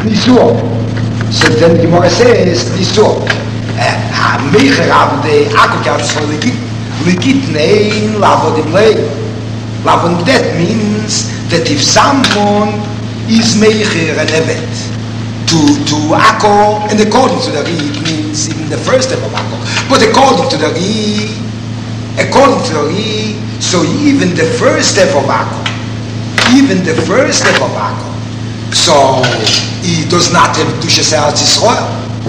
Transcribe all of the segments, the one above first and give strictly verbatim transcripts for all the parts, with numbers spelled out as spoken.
Nisur. So then the Gemara says, Nisur. Mecher of the Akokats for the Legit name, Lavodim Lay. Lavon, that means that if someone is Mecher and Evet to, to Akko, and according to the Ri, it means in the first step of Akko. But according to the Ri, according to the Ri, so even the first step of Akko, even the first step of Akko, so he does not have Kedushas Eretz Yisrael.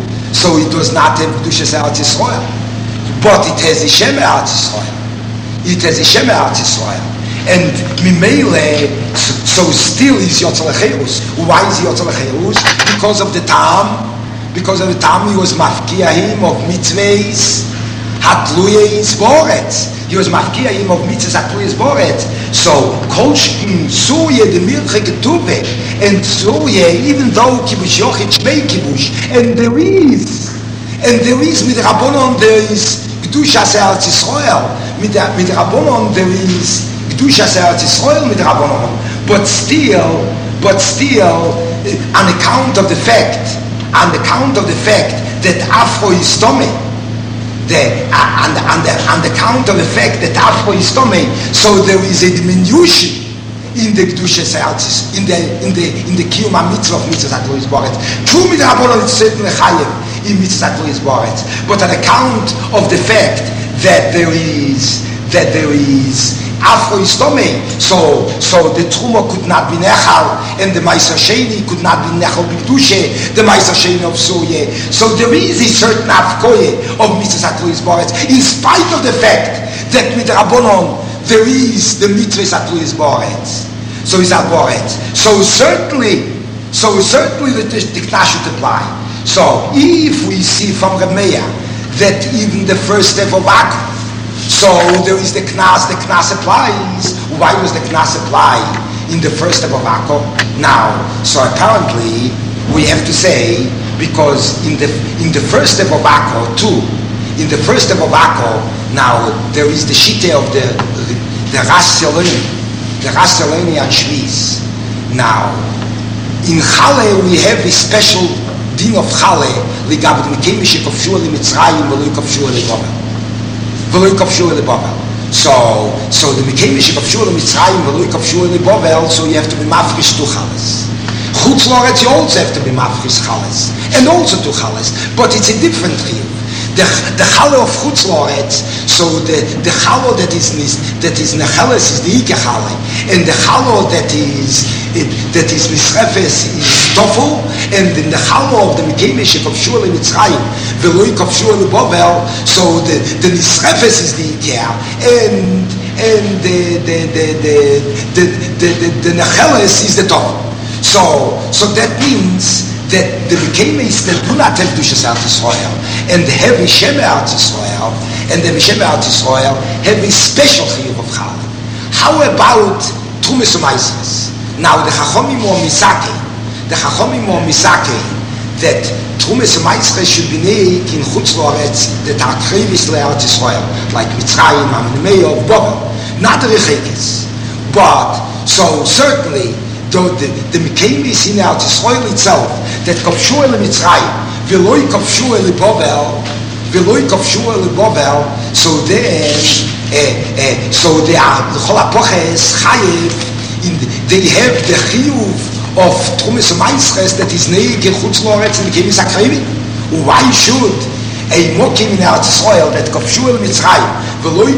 So it does not have Kedushas Eretz Yisrael. But it has Ishem Eretz Yisrael. It has Ishem Eretz Yisrael. And Mimele, so still is Yotzel Cherus. Why is he Yotzel Cherus? Because of the Tam. Because of the Tam he was Mafkiahim of mitzvahs Hatluyes Boretz. He was Mafkiahim of mitzvahs Hatluyes Boretz. So Kolshkin Surya the Milche Ketube and Surya, even though Kibush Yochid Shmei Kibush, and there is, and there is with Rabbonon there is Kedushas Eretz Yisrael. With with Rabbonon there is Kedushas Eretz Yisrael with Rabbonon. But still, but still, on account of the fact, on account of the fact that Afro is Tomei. The, and, and, the, and the count of the fact that Afro is Tomei, so there is a diminution in the Kedushas Eretz, in the in the in the Kiyum HaMitzvah of Mitzvahs HaTluis Boretz. True with Rabbanon it's certainly chayev in Mitzvahs HaTluis Boretz, but on account of the fact that there is that there is Afro is Tomei, so so the Truma could not be Nechal, and the Meiser Sheni could not be Nechal B'Kedusha, the Meiser Sheni of Surya. So there is a certain Afkoye of Mitzvahs HaTluis Boretz, in spite of the fact that with Rabbanon there is the Mitzvahs HaTluis Boretz. So is that Boretz. So certainly, so certainly the Tikna should apply. So if we see from Reb Meir that even the first step of Akko, so there is the Knas, the Knas applies. Why was the Knas apply in the first step of Akko? Now, so apparently we have to say, because in the in the first step of Akko too, in the first step of Akko, now there is the Shite of the the Ras Yeloni, the Ras Yeloni and Shviz. Now, in Chale we have a special din of Chale, ligab the Mekemish Kofshua li Mitzrayim v'lo Kofshua li Babel. So, so the Mekemish Kofshua li Mitzrayim v'lo Kofshua li Babel, so you have to be mafresh to Chales. Chutz Loretz you also have to be mafresh Chales, and also to Chales, but it's a different chiyuv. The the Chale of Chutz Loretz, so the the Chale that is that is Necheles is the Ike Chale, and the Chale that is it, that is Nisrefes is Tofel, and in the Chale of the Mekemish Kofshua li Mitzrayim v'lo Kofshua li Babel, so the the Nisrefes is the Ike, and and the the the the the the, the, the Necheles is the Tofel. So so that means that the Mekemish that do not have Kedushas Eretz Yisrael and have Ishem Eretz Yisrael and the Ishem Eretz Yisrael have a special chiyuv of Chal. How about Trumas u'Maisres? Now the Chachomim or Misake, the Chachomim or Misake that Trumas u'Maisres should be neik in Chutz Loretz that are Krevis Eretz Yisrael, like Mitzrayim, Amnei of Babel, not the Rechekes. But so certainly though the the Mekemish in Eretz Yisrael itself that Kofshua li Mitzrayim v'lo Kofshua li Babel v'lo Kofshua li Babel, so then uh, uh, so they are the Chol HaPoches Chayev in the, they have the chiyuv of Trumas u'Maisres that is neik in Chutz Loretz and Mekemish Akrevi. Why should a Mokim in Eretz Yisrael that Kofshua li Mitzrayim v'lo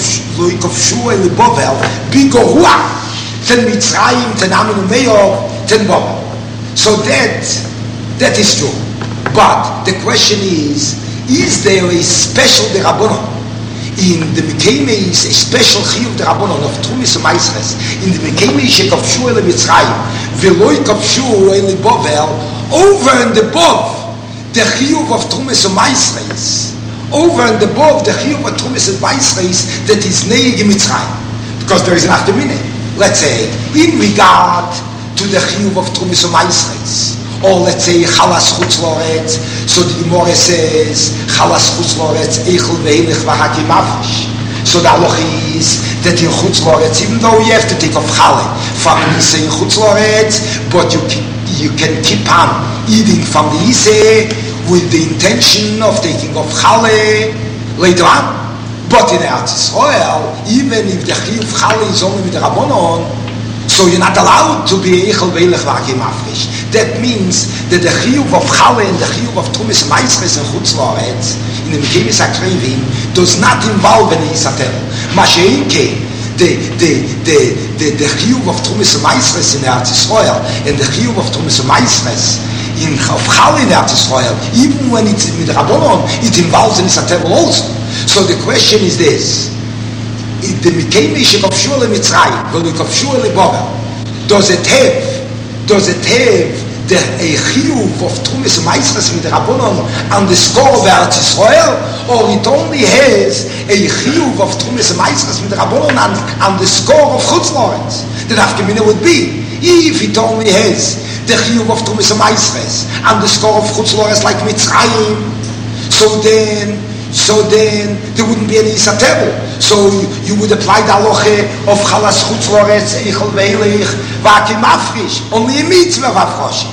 Kofshua li Babel be Goruah ten Mitzrayim, ten Amin Umeyor, ten Babel. So that, that is true. But the question is, is there a special derabbanon in the Mekemish, a special chiyuv derabbanon of Trumas u'Maisres, in the Mekemish Kofshua li Mitzrayim, v'lo Kofshua li Babel, over and above the chiyuv of Trumas u'Maisres, over and above the chiyuv of Trumas u'Maisres that is neig in Mitzrayim, because there is an afterminute. Let's say, in regard to the chiyuv of Trumas u'Maisres, or let's say, Chalas Chutz Loretz, so the Gemara says, Chalas Chutz Loretz, Eichel ve'hilech v'hakim mafresh. So the halacha is that in Chutz Loretz, even though you have to take off Chale from Nisa in Chutz Loretz, but you you can keep on eating from the Iseh with the intention of taking off Chale later on. But in Eretz Yisrael, even if the Chiyuv Chale is only with the Rabbanon, so you're not allowed to be Eichel Veilech V'Akim Afrish. That means that the Chiyuv of Chale and the Chiyuv of Tumis Maisres and Chutz La'aretz in the Mekemis HaKrevim does not involve any Isatel. Masha'inke, the the the the the Chiyuv of Tumis Maisres in Eretz Yisrael and the Chiyuv of Tumis Maisres in Chale in Eretz Yisrael, even when it's with Rabbanon, it involves an Isatel also. So the question is this: the Mikemish of Shul Mitzrayim, of Shul Bovel, does it have, does it have the a chiyuv of Tumis Maisres with Rabbanon on the score of Eretz Yisrael, or it only has a chiyuv of Tumis Maisres with Rabbanon on, on the score of Chutz La'aretz? The nafkamina would be if it only has the chiyuv of Tumis Maisres on the score of Chutz La'aretz like Mitzrayim, so then. So then there wouldn't be any Isateru. So you would apply the halacha of Chalas Chutz La'aretz, Eichel Veilech, V'Akim Afrish, only a mitzvah of Afroshi.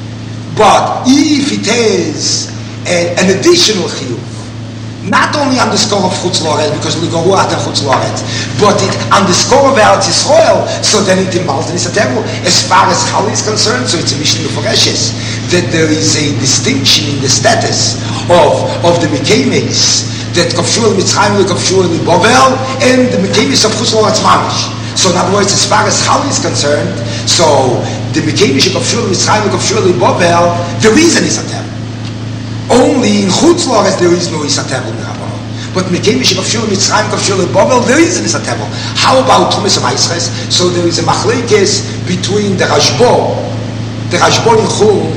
But if it has a, an additional chiyuv, not only on the score of Chutz La'aretz, because we go out of Chutz La'aretz, but it on the score of Eretz Yisrael, so then it involves an Isateru. As far as Chal is concerned, so it's a Mishnah Meforeshes, that there is a distinction in the status of of the Mekemis that Kavshul Mitzrayim and Kavshul Bovel and the Mekemis of Chutz La'aretz Mamish. So in other words, as far as Chal is concerned, so the Mekemis of Kavshul Mitzrayim and Kavshul Bovel, there is an Isater. Only in Chutz La'aretz there is no Isater in the Rabbanon. But Mekemis of Kavshul Mitzrayim and Kavshul Bovel, there is an Isater. How about Tumis Maisres? So there is a machlekes between the Rashbo, the Rashbo in Chum,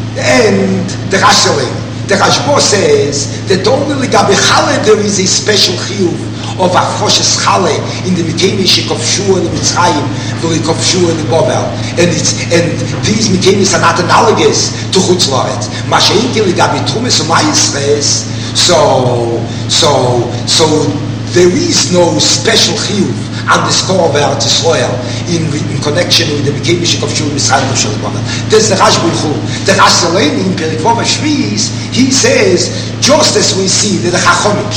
and the Rashalim. The Rashbo says that only Ligabe Chale there is a special chiyuv of Afroshes Chale in the Mekemis of Shua and Mitzrayim, of Shua and Bovel, and it's and these Mekemis are not analogous to Chutz La'aretz. Masha'inke Ligabe Tumis Maisres, so so so there is no special chiyuv on the score of Eretz Yisrael in, in connection with the Mekemis of Shul Mitzrayim and Shul Bovel. There's the Rashbo the Rashaleni in Perikvov Shviz. He says, just as we see that the Chachomim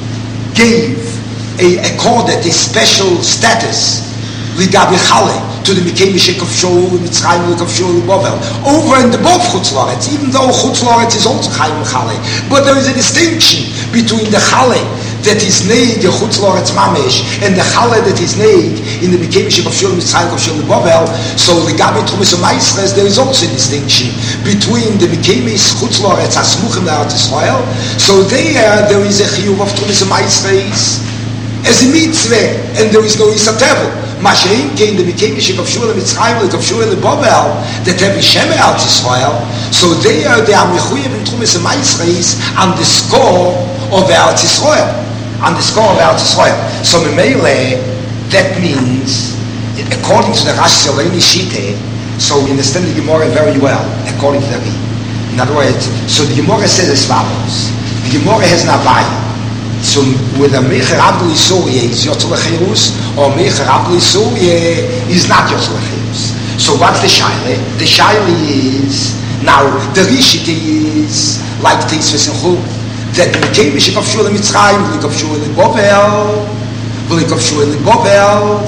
gave a accorded a special status Ligabi Chale to the Mekemis of Shul Mitzrayim of Shul Bovel over and above Chutz La'aretz, even though Chutz La'aretz is also Chayim Chale, but there is a distinction between the Chale that is neig in Chutz La'aretz Mamish and the Chale that is neig in the Mekemis of Shul Mitzrayim of Shul Bovel. So Ligabi Tumis Maisres, there is also a distinction between the Mekemis Chutz La'aretz Asmuchim Eretz Yisrael. So there there is a chiyuv of Tumis Maisres as a mitzvah, and there is no Isateru. Masha'inke in the Mekemis of Shul Mitzrayim of Shul Bovel that have Shem Eretz Yisrael. So there they are mechuyev in Tumis Maisres on the score of Eretz Yisrael. On the score of Eretz Yisrael. So Memele, that means, according to the Rashi Shaleni Shite, so we understand the Gemara very well, according to the Ri. In other words, so the Gemara says as follows. The Gemara has an Avaya. So whether Mecher Abdul Yisuriye is Yotzel Echirus, or Mecher Abdul Yisuriye is not Yotzel Echirus. So what's the Shaila? The Shaila is, now the Rishit is, like Teisves and Chum, that the Mekemis of Shul Mitzrayim, like of Shul Bovel, like of Shul Bovel,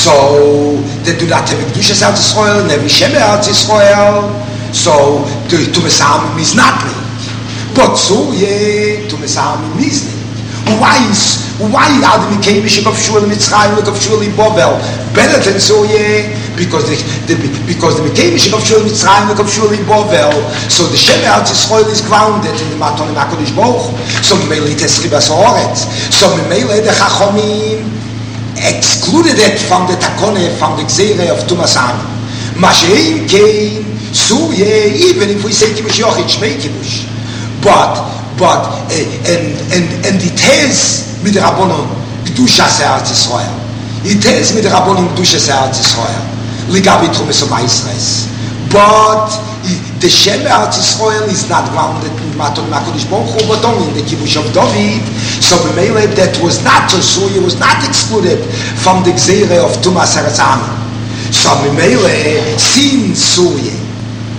so they do not have Kedushas Eretz Yisrael, and every Shem Eretz Yisrael, so the Tumis Hamim is not like. But so, yeah, Tumis Hamim is like. Why is, why are the Mekemis of Shul Mitzrayim, like of Shul Bovel, better than so, yeah? Because the, the because the Mekemis of Shul Mitzrayim like of Shul Bovel, so the Shem Eretz Yisrael is grounded in the Matan HaKadosh Baruch Hu. So Memele Tesri Bas Haaretz. So Memele the Chachomim excluded it from the Takone, from the Gzeire of Tumas Hamim. Masheim came, so yeah, even if we say Kibush Yochid, Shmei Kibush, but but uh, and and and it has with the Rabbanon Kedushas Eretz Yisrael. It has with the Rabbanon Kedushas Eretz Yisrael. Ligabi Tumis Maisres. But the Shem Eretz Yisrael is not grounded in Matan HaKadosh Baruch Hu, but only in the Kibush of David. So Memele that was not Tosuya, was not excluded from the Gzeire of Tumas Eretz Hamim. So Memele, since Suya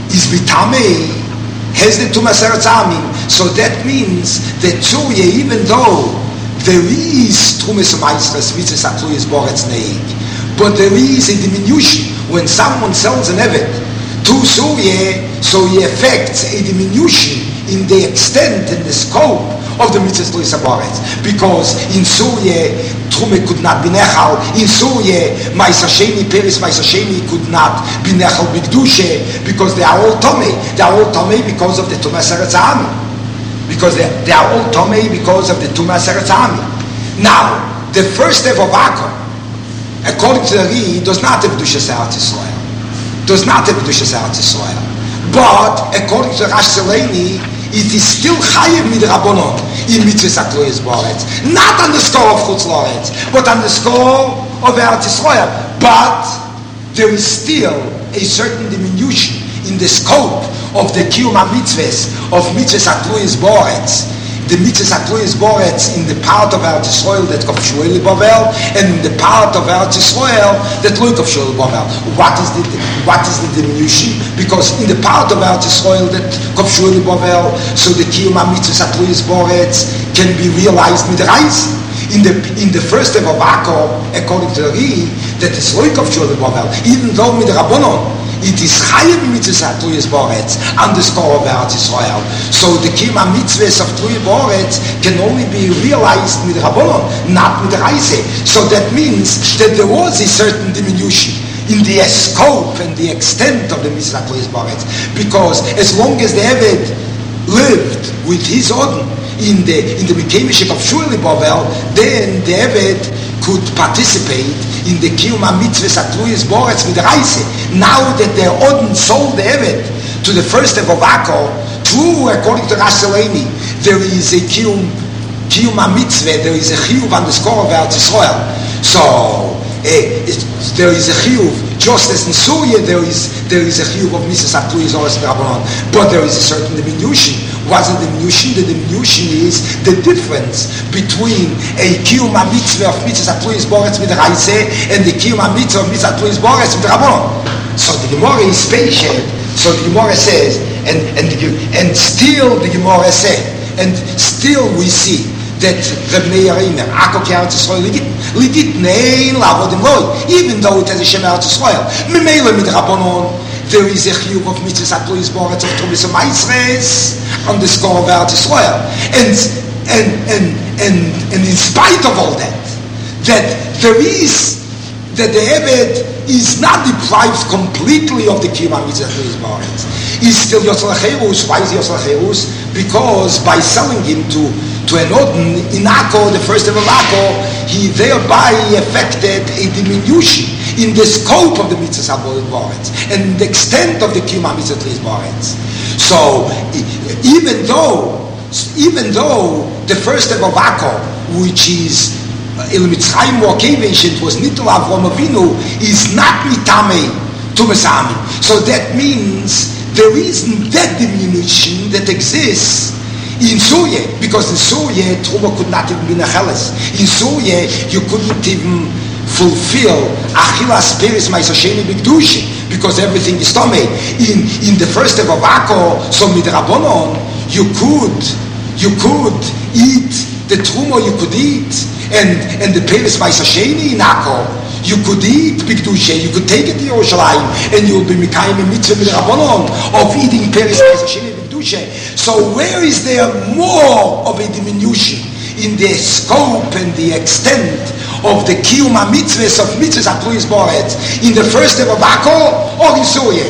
is Bitame, has the Tumas Eretz Amim. So that means that Tzuye, even though there is Tumas Maisres, Mitzvahs Atluyas Boretz Neig, but there is a diminution when someone sells an Evet to Tzuye, so he affects a diminution in the extent and the scope of the Mitzvahs Atluyas Boretz. Because in Tzuye, Trume could not be Nechal. In Tzuye, Ma'aser Sheni, Peres Ma'aser Sheni could not be Nechal B'Kedusha, because they are all Tomei. They are all Tomei because of the Tumas Eretz Amim. Because they, they are all Tomei because of the Tumas Eretz Amim. Now, the first step of Akon, according to the Ri, does not have Kedushas Eretz Yisrael. Does not have Kedushas Eretz Yisrael. But, according to Rash Seleni, it is still Chayev Midrabanon in Mitzvahs Atluyas Boretz. Not on the score of Chutz Loretz, but on the score of Eretz Yisrael. But, there is still a certain diminution in the scope of the Kiyum HaMitzvahs of Mitzvahs Atluyas Boretz. The Mitzvahs Atluyas Boretz in the part of Eretz Yisrael that Kofshu Eli Bavel, and in the part of Eretz Yisrael that Lo Kofshu Eli Bavel. What is the what is the diminution? Because in the part of Eretz Yisrael that Kofshu Eli Bavel, so the Kiyum HaMitzvahs Atluyas Boretz can be realized with the Reis. In the in the first step of Akko, according to the Ri, that is Lo Kofshu Eli Bavel, even though with the Rabbanon, it is Chayev Mitzvahs Atluyas Boretz on the score of Eretz Yisrael. So the Kiyum HaMitzvahs of Atluyas Boretz can only be realized with Rabbanon, not with Reise. So that means that there was a certain diminution in the scope and the extent of the Mitzvahs Atluyas Boretz, because as long as the Eved lived with his Odin in the in the Mekemishik of Shuli Bavel, then the Eved could participate in the Kiyum HaMitzvahs Atluyas Boretz with Reise. Now that the Odin sold the Evet to the first step of Akko, true, according to Rash Seleni, there is a Kiyum Kiyum HaMitzvah, there is a Chiyuv on the score of Eretz Yisrael. So, eh, there is a Chiyuv, just as in Syria there is there is a Chiyuv of Mitzvahs Atluyas Boretz Rabbanon, but there is a certain diminution. What's the diminution? The diminution is the difference between a Kiyum HaMitzvah of Mitzvahs Atluyas Boretz with Reise and the Kiyum HaMitzvah of Mitzvahs Atluyas Boretz with Rabbanon. So the Gemara is patient. So the Gemara says, and and the, and still the Gemara says, and still we see that Reb Meir Eimer, Akko Eretz Yisrael Ligit Nein Lavodim Loi, even though it has a Shem Eretz Yisrael, Memele mit Rabbanon, there is a Chiyuv of Mitzvahs Atluyas Boretz of Tumas Maisres on the score of Eretz Yisrael, and and and and and in spite of all that, that there is that the Eved is not deprived completely of the Kiyum HaMitzvahs Atluyas Boretz. He's still Yosel Cherus. Why is he Yosel Cherus? Because by selling him to to an Odin in Akko, the first of Akko, he thereby affected a diminution in the scope of the Mitzvahs Atluyas Boretz and the extent of the Kiyum HaMitzvahs Atluyas Boretz. So even though even though the first step of Akko, which is Il Mitzrayim Mokevish, it was Nitol Avram Avinu, is not Mitame Tumas Amim. So that means there isn't that diminution that exists in Syria, because in Syria Truma could not even be Necheles. In Syria you couldn't even fulfill Achilas Peres Ma'aser Sheni B'Kedusha, because everything is Tomei. In in the first step of Akko, so Midrabanon, you could you could eat the Truma, you could eat, and and the Peres Ma'aser Sheni in Akko, you could eat B'Kedusha, you could take it to Yerushalayim, and you will be Mekayim Mitzvah Midrabanon of eating Peres Ma'aser Sheni B'Kedusha. So where is there more of a diminution in the scope and the extent of the Kiyum HaMitzvahs of Mitzvahs Atluyas Boretz in the first step of Akko or in Syria?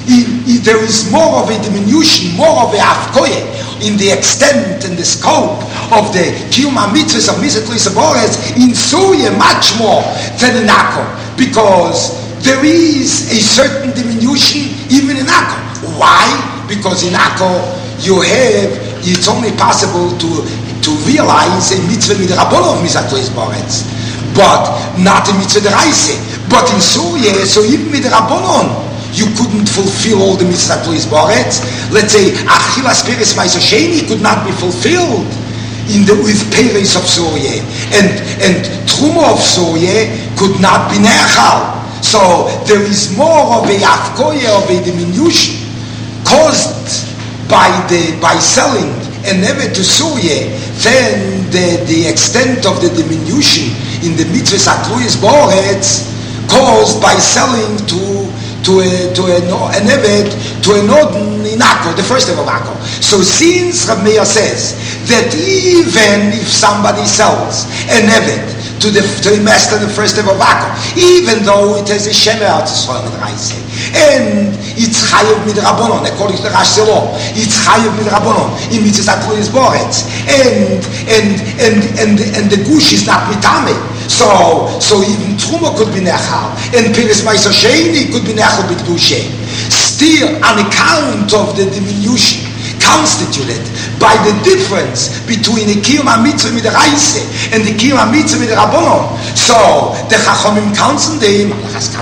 There is more of a diminution, more of a Afkoye in the extent and the scope of the Kiyum HaMitzvahs of Mitzvahs Atluyas Boretz in Syria, much more than in Akko, because there is a certain diminution even in Akko. Why? Because in Akko you have, it's only possible to to realize a mitzvah midrabanon of Mitzvahs Atluyas Boretz, but not a mitzvah deraisa. But in Syria, so even midrabanon, you couldn't fulfill all the Mitzvahs Atluyas Boretz. Let's say Achilas Peres Ma'aser Sheni could not be fulfilled in the with Peres of Syria, and and Truma of Syria could not be Nechal. So there is more of a Afkoye, of a diminution caused by the by selling an evet to Surya, then the, the extent of the diminution in the mitzvahs atluyas boretz caused by selling to to a to a no, an evet to a nodin in Akko, the first of Akko. So since Rav Meir says that even if somebody sells an evet to the to the master the first of Akko, even though it has a shemer atzisroel mit Reise, and it's chayev mit Rabbanon, according to the Rashi law, it's chayev mit Rabbanon in mitzvahs atluyas boretz, and and and and and the gush is not mitame. So so even Truma could be nechal, and Piris Meiser Sheni could be nechal b'kedusha. Still, on account of the diminution constituted by the difference between the Kiyum HaMitzvah with the Reise and the Kiyum HaMitzvah with the Rabbanon. So, the Chachomim counsel them,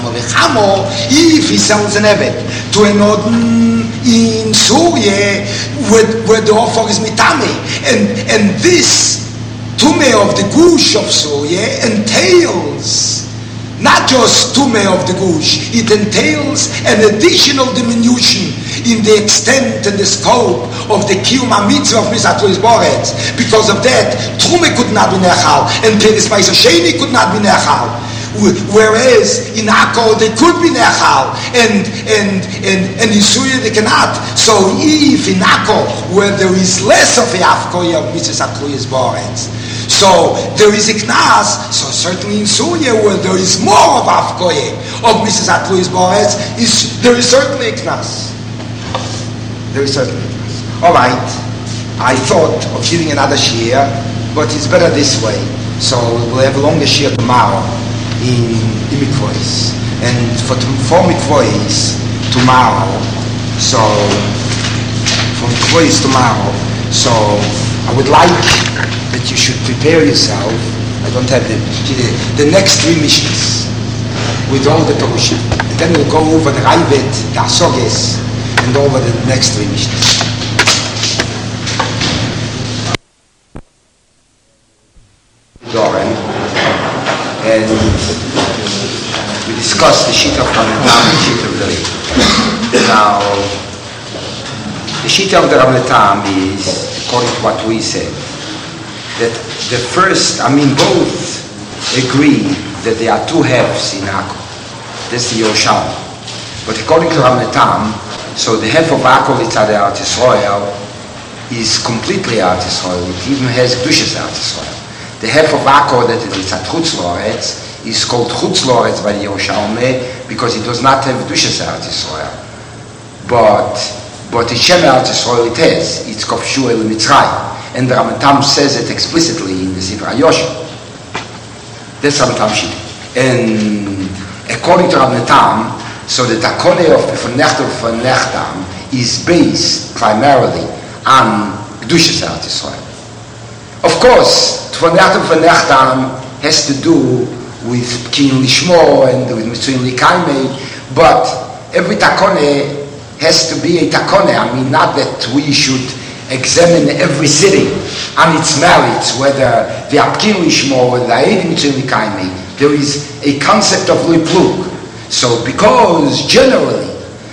if he sells an Evet to an Odin in Surya, where, where the offer is mitame, and, and this Tumeh of the Gush of Surya entails not just Tumeh of the Gush, it entails an additional diminution in the extent and the scope of the Kiyum HaMitzvah of Mitzvah Atluyas Boretz. Because of that, Tumeh could not be nechal, and Piris Meiser Sheni could not be nechal. Whereas in Akko they could be nechal, and and and and in Surya they cannot. So if in Akko where there is less of a Afkoya of Mitzvah Atluyas Boretz, so there is a knas, so certainly in Surya where there is more of Afkoye of Missus Atluyas Boretz, is there is certainly a knas. There is certainly a knas. All right, I thought of giving another shir, but it's better this way. So we'll have a longer shir tomorrow in, in Mikvois, and for four Mikvois tomorrow. So for Mikvois tomorrow. So I would like that you should prepare yourself. I don't have the the, the next three missions with all the Perushim, and then we'll go over the Raivet, the Asoges, and over the next three missions. Doran, and we discussed the Shita of Rambam and the Shita of the Rebbe. Now, the Shita of the Rambam is, according to what we said, that the first, I mean both agree that there are two halves in Akko. That's the Yerushalmi. But according to Rambam, so the half of Akko Litzad Eretz Yisrael is completely Eretz Yisrael. It even has Kedushas Eretz Yisrael. The half of Akko that is Litzad Chutz Loretz is called Chutz Loretz by the Yerushalmi because it does not have Kedushas Eretz Yisrael. But but the Shem Eretz Yisrael it has. It's Kofshu El Mitzrayim. And the Rambam says it explicitly in the Sifra Yoshim. That's Rambam Shita. And according to Rambam, so the Takone of V'Nechtam V'Nechtam is based primarily on Kedushas Eretz Yisrael. Of course, V'Nechtam V'Nechtam has to do with Kin Lishmo and with Mitzvim Likaimei, but every Takone has to be a Takone. I mean, not that we should examine every city on its merits, whether the Apkin Lishmo, whether the Eidim Mitzvim Likaimei. There is a concept of Lipluk. So, because generally,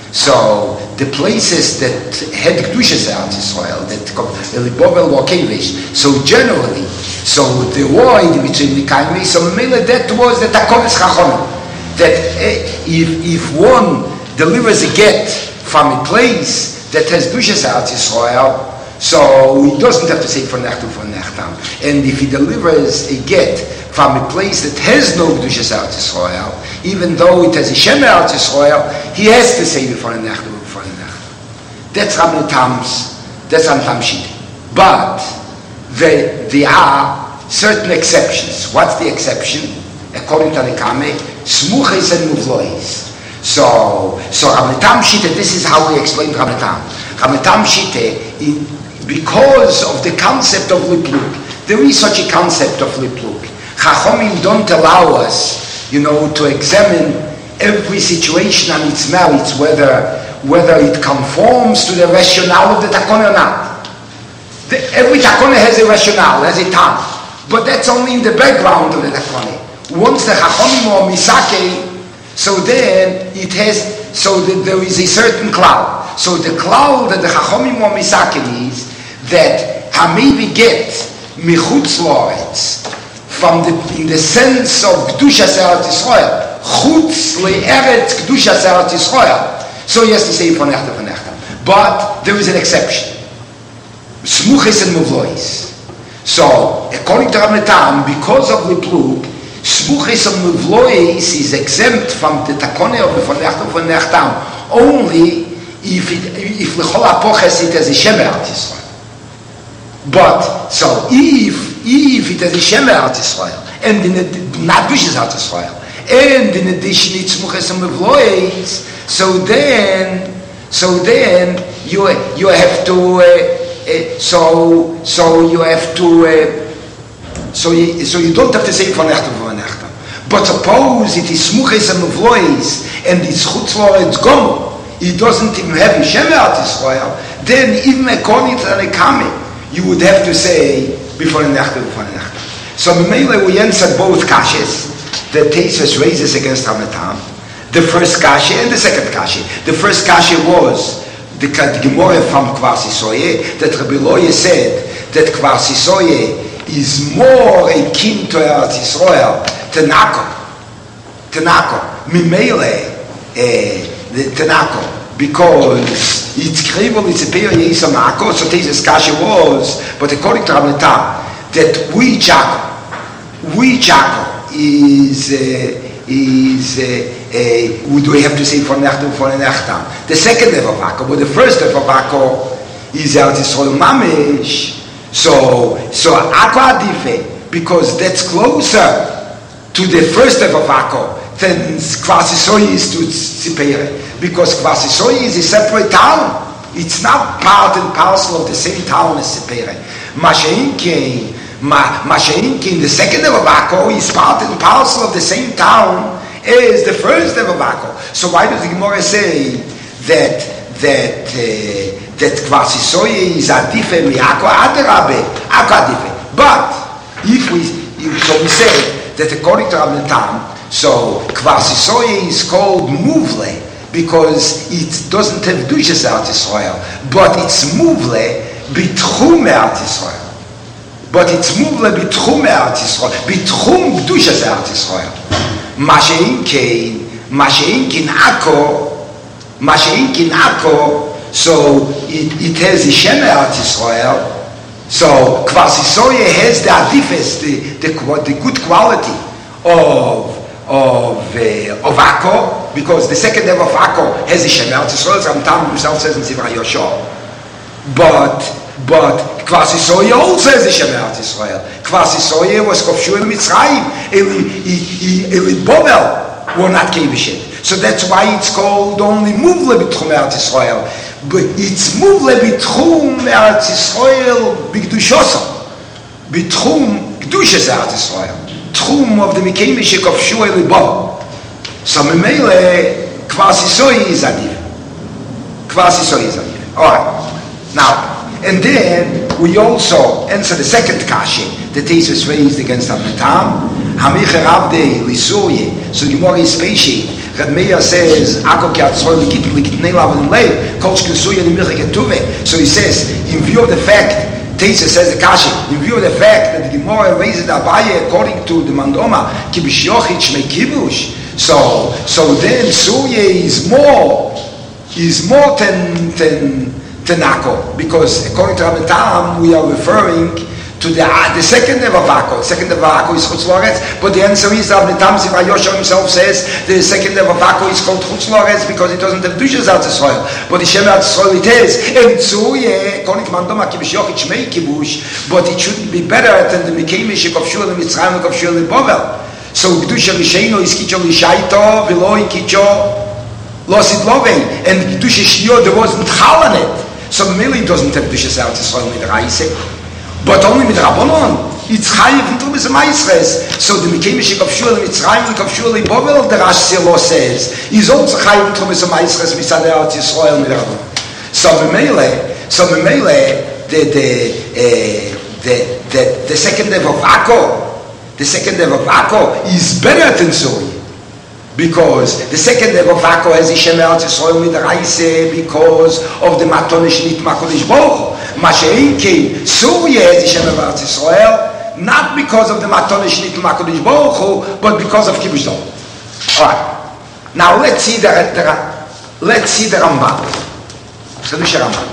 so the places that had Kedushas Eretz Yisrael, that Elibovel Wakevish, so generally, so the war in between the Kaimei, so mainly that was the Takonis Chachomim. That if, if one delivers a get from a place that has Kedushas Eretz Yisrael, so he doesn't have to say for Nechtam for Nechtam. And if he delivers a get from a place that has no Kedushas Eretz Yisrael, even though it has a Shem Eretz Yisrael, he has to say before the Nechtam, before the Nechtam. That's Rambam's, that's Rambam's Shita. But there, there are certain exceptions. What's the exception? According to the Kame, Smuches and Muvlois. So, so Rambam's Shita, this is how we explain Rambam. Rambam's Shita, because of the concept of Lipluk, there is such a concept of Lipluk. Chachomim don't allow us, you know, to examine every situation on its merits, whether whether it conforms to the rationale of the takone or not. The, every takone has a rationale, has a tam, but that's only in the background of the takone. Once the chachomim or misake, so then it has so that there is a certain cloud. So the cloud that the Chachomim are misaken is that Hamivi get michutz loretz from the in the sense of Kedushas Eretz Yisrael, chutz le'eretz Kedushas Eretz Yisrael. So he has to say von Echter von Echter. But there is an exception. Smuchis and Muvlois. So, according to Rabbi Tam, because of the plug, Smuchis and Muvlois is exempt from the takone of the von Echter von Echter only if it, if L'chol Apoches it has a Shem Eretz Yisrael. But, so, if if it has a Shem Eretz Yisrael, and in a, not Dushas Eretz Yisrael, and in addition it's Smuchis and Muvlois, so then, so then you you have to, uh, uh, so so you have to, uh, so you, so you don't have to say von Echter von Echter. But suppose it is Smuchis and Muvlois, and it's Chutz Loretz Gomo, it doesn't even have a Shem Eretz Yisrael, then even according to the Nekame, you would have to say before an Echter before an Echter. So Mimele we answered both kashes that Tesis raises against Hamatam. The first kasha and the second kasha. The first kasha was the, the Gemara from Kvar Sisoye, that Rabbi Loye said that Kvar Sisoye is more akin to Eretz Yisrael, Tanako. Tanako. Mimele, uh, the Tanako, because it's krivel, it's a peer yesam Ako, so Tesis kasha was, but according to Rabbi Tam, that we Chako, we Chako is, uh, is, uh, uh, do we have to say for Nechtam, for Nechtam? The second level of Ako, but the first level of Ako is Eretz Yisrael Mamish. So, so Ako Adife, because that's closer to the first level of Ako than Kvar Sisoye is to Tzipere, because Kvar Sisoye is a separate town. It's not part and parcel of the same town as Tzipere. Masha'inkin, Masha'inkin, the second level of Ako is part and parcel of the same town as the first level of Ako. So why does the Gemara say that that uh, that Kvar Sisoye is Adife mi Ako Adarabe, Ako Adife? But if we if, so we say that according to Rabbi Tam, so Kvar Sisoye is called Muvle because it doesn't have Dushas Eretz Yisrael, but it's Muvle Bitchum Eretz Yisrael. But it's Muvle Bitchum Eretz Yisrael, Bitchum Dushas Eretz Yisrael. Masha'inkin, Masha'inkin Ako, Masha'inkin Ako, so it, it has the Shem Eretz Yisrael. So Kvar Sisoye has the adifes, the, the the good quality of of uh, of Ako, because the second level of Ako has the Shem Eretz Yisrael. Ramtam himself says in Sivra Yoshua. But but Kvar Sisoye also has the Shem Eretz Yisrael. Kvar Sisoye was Kofshu in Mitzrayim. Eli Bovel were not Kevishit. So that's why it's called only Muvle B'Tchum Eretz Yisrael. But it's Muvle B'Tchum Eretz Yisrael B'Gdushosam. B'Tchum Gdushas Eretz Yisrael. Tchum of the Mikei Mishik of Shua Eli Bovel. So Memele Kvar Sisoye is Adif. Kvar Sisoye is Adif. Alright. Now, and then we also answer the second kashi that Jesus raised against Abitam. Hamicha Rabde Lisuye. So Gemara is spacey. Reb Meir says, Ako ki atzroy likit likitnei lavon lev, kol shkisuye limicha ketuve. So he says, in view of the fact, Teisa says the kashi, in view of the fact that the Gemara raises the Abaye according to the Mandoma, ki b'shyochit shmei kibush. So, so then Suye is more, is more than, than, Tanako, because according to Rabbi Tam, we are referring to the uh, the second level of Ako. The second level of Ako is Chutz Loretz, but the answer is Rabbi Tam, Sivra Yoshua himself says the second level of Ako is called Chutz Loretz because it doesn't have Dushas Eretz Yisrael, but the Shem Eretz Yisrael it is. And Tzuye, according to Mandoma, Kibush Yochit Shmei Kibush, but it shouldn't be better than the Mikei Mishik of Shua Mitzrayim and of Shua Bovel. So Kedusha Risheno is Kicho Lishaito, V'lo Kicho Losit Lovei, and Kedusha Shio there wasn't Chal on it. So Mili doesn't have Dushas Eretz Yisrael with Reise, but only with Rabbanon. It's Chayiv and Tumis Maisres. So the Mikei Mishik of Shua Mitzrayim and of Shua Bovel, the Rashi Silo says, is also Chayiv and Tumis Maisres with Eretz Yisrael with Rabbanon. So Mele, so Mele, the the uh, the the the second level of Ako, the second level of Ako is better than Zoe, because the second level of Akko has Ishem Eretz Yisrael Midraise because of the Matonish Nitma Kodesh Baruch Hu. Masha'inki, Surya has Ishem Eretz Yisrael, not because of the Matonish Nitma Kodesh Baruch Hu, but because of Kibbush Dom. Alright, now let's see the, the, let's see the Ramban. Chedush Ramban.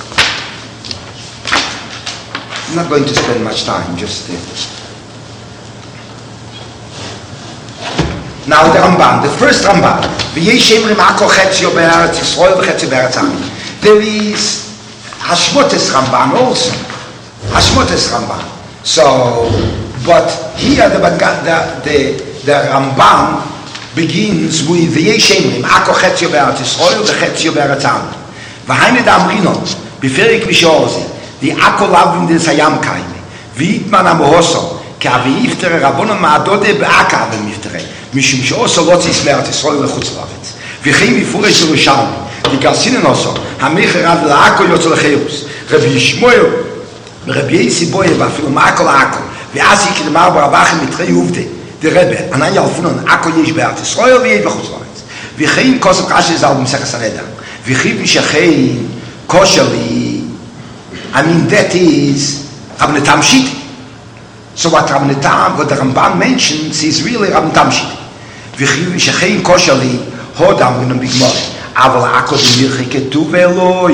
I'm not going to spend much time, just... Uh, Now the Ramban, the first Ramban, there is Hashmotes Ramban also, Hashmotes Ramban. So, but here the the the, the Ramban begins with the Yeshemrim, Ako Chetzio Be'eretz Yisrael, the Chetzio Be'eretz Am. V'haine da Amrino, Beferik Mishozi, the Ako Lavim des Hayam Kaime, V'itman Amohoso, K'avi Yiftere Rabbonon Ma'adode Be'aka Avim Yiftere. משום שאוסו לא תסמרת ישראל לחוץ לארץ וכי מפורש ירושלמי וגרסינן אוסו המחר עד לעכו יוצא לחירוס רבי ישמואל ורבי יסי בויה ואפילו מעכו לעכו ואז יקדמר ברבחם מתחי עובדי דרבה ענן ילפונון עכו יש בארץ ישראל ויש בחוץ לארץ וכי אם כוסף קשה זל במסכת הנדע וכי משכי כושר לי I mean that is Rabbeinu Tam Shiti. So what Rabbeinu Tam, what the Ramban mentions is really Rabbeinu Tam Shiti. וכי שכן כושר לי הודם מן בגמור אבל עכו דמירחי כתוב אלוהי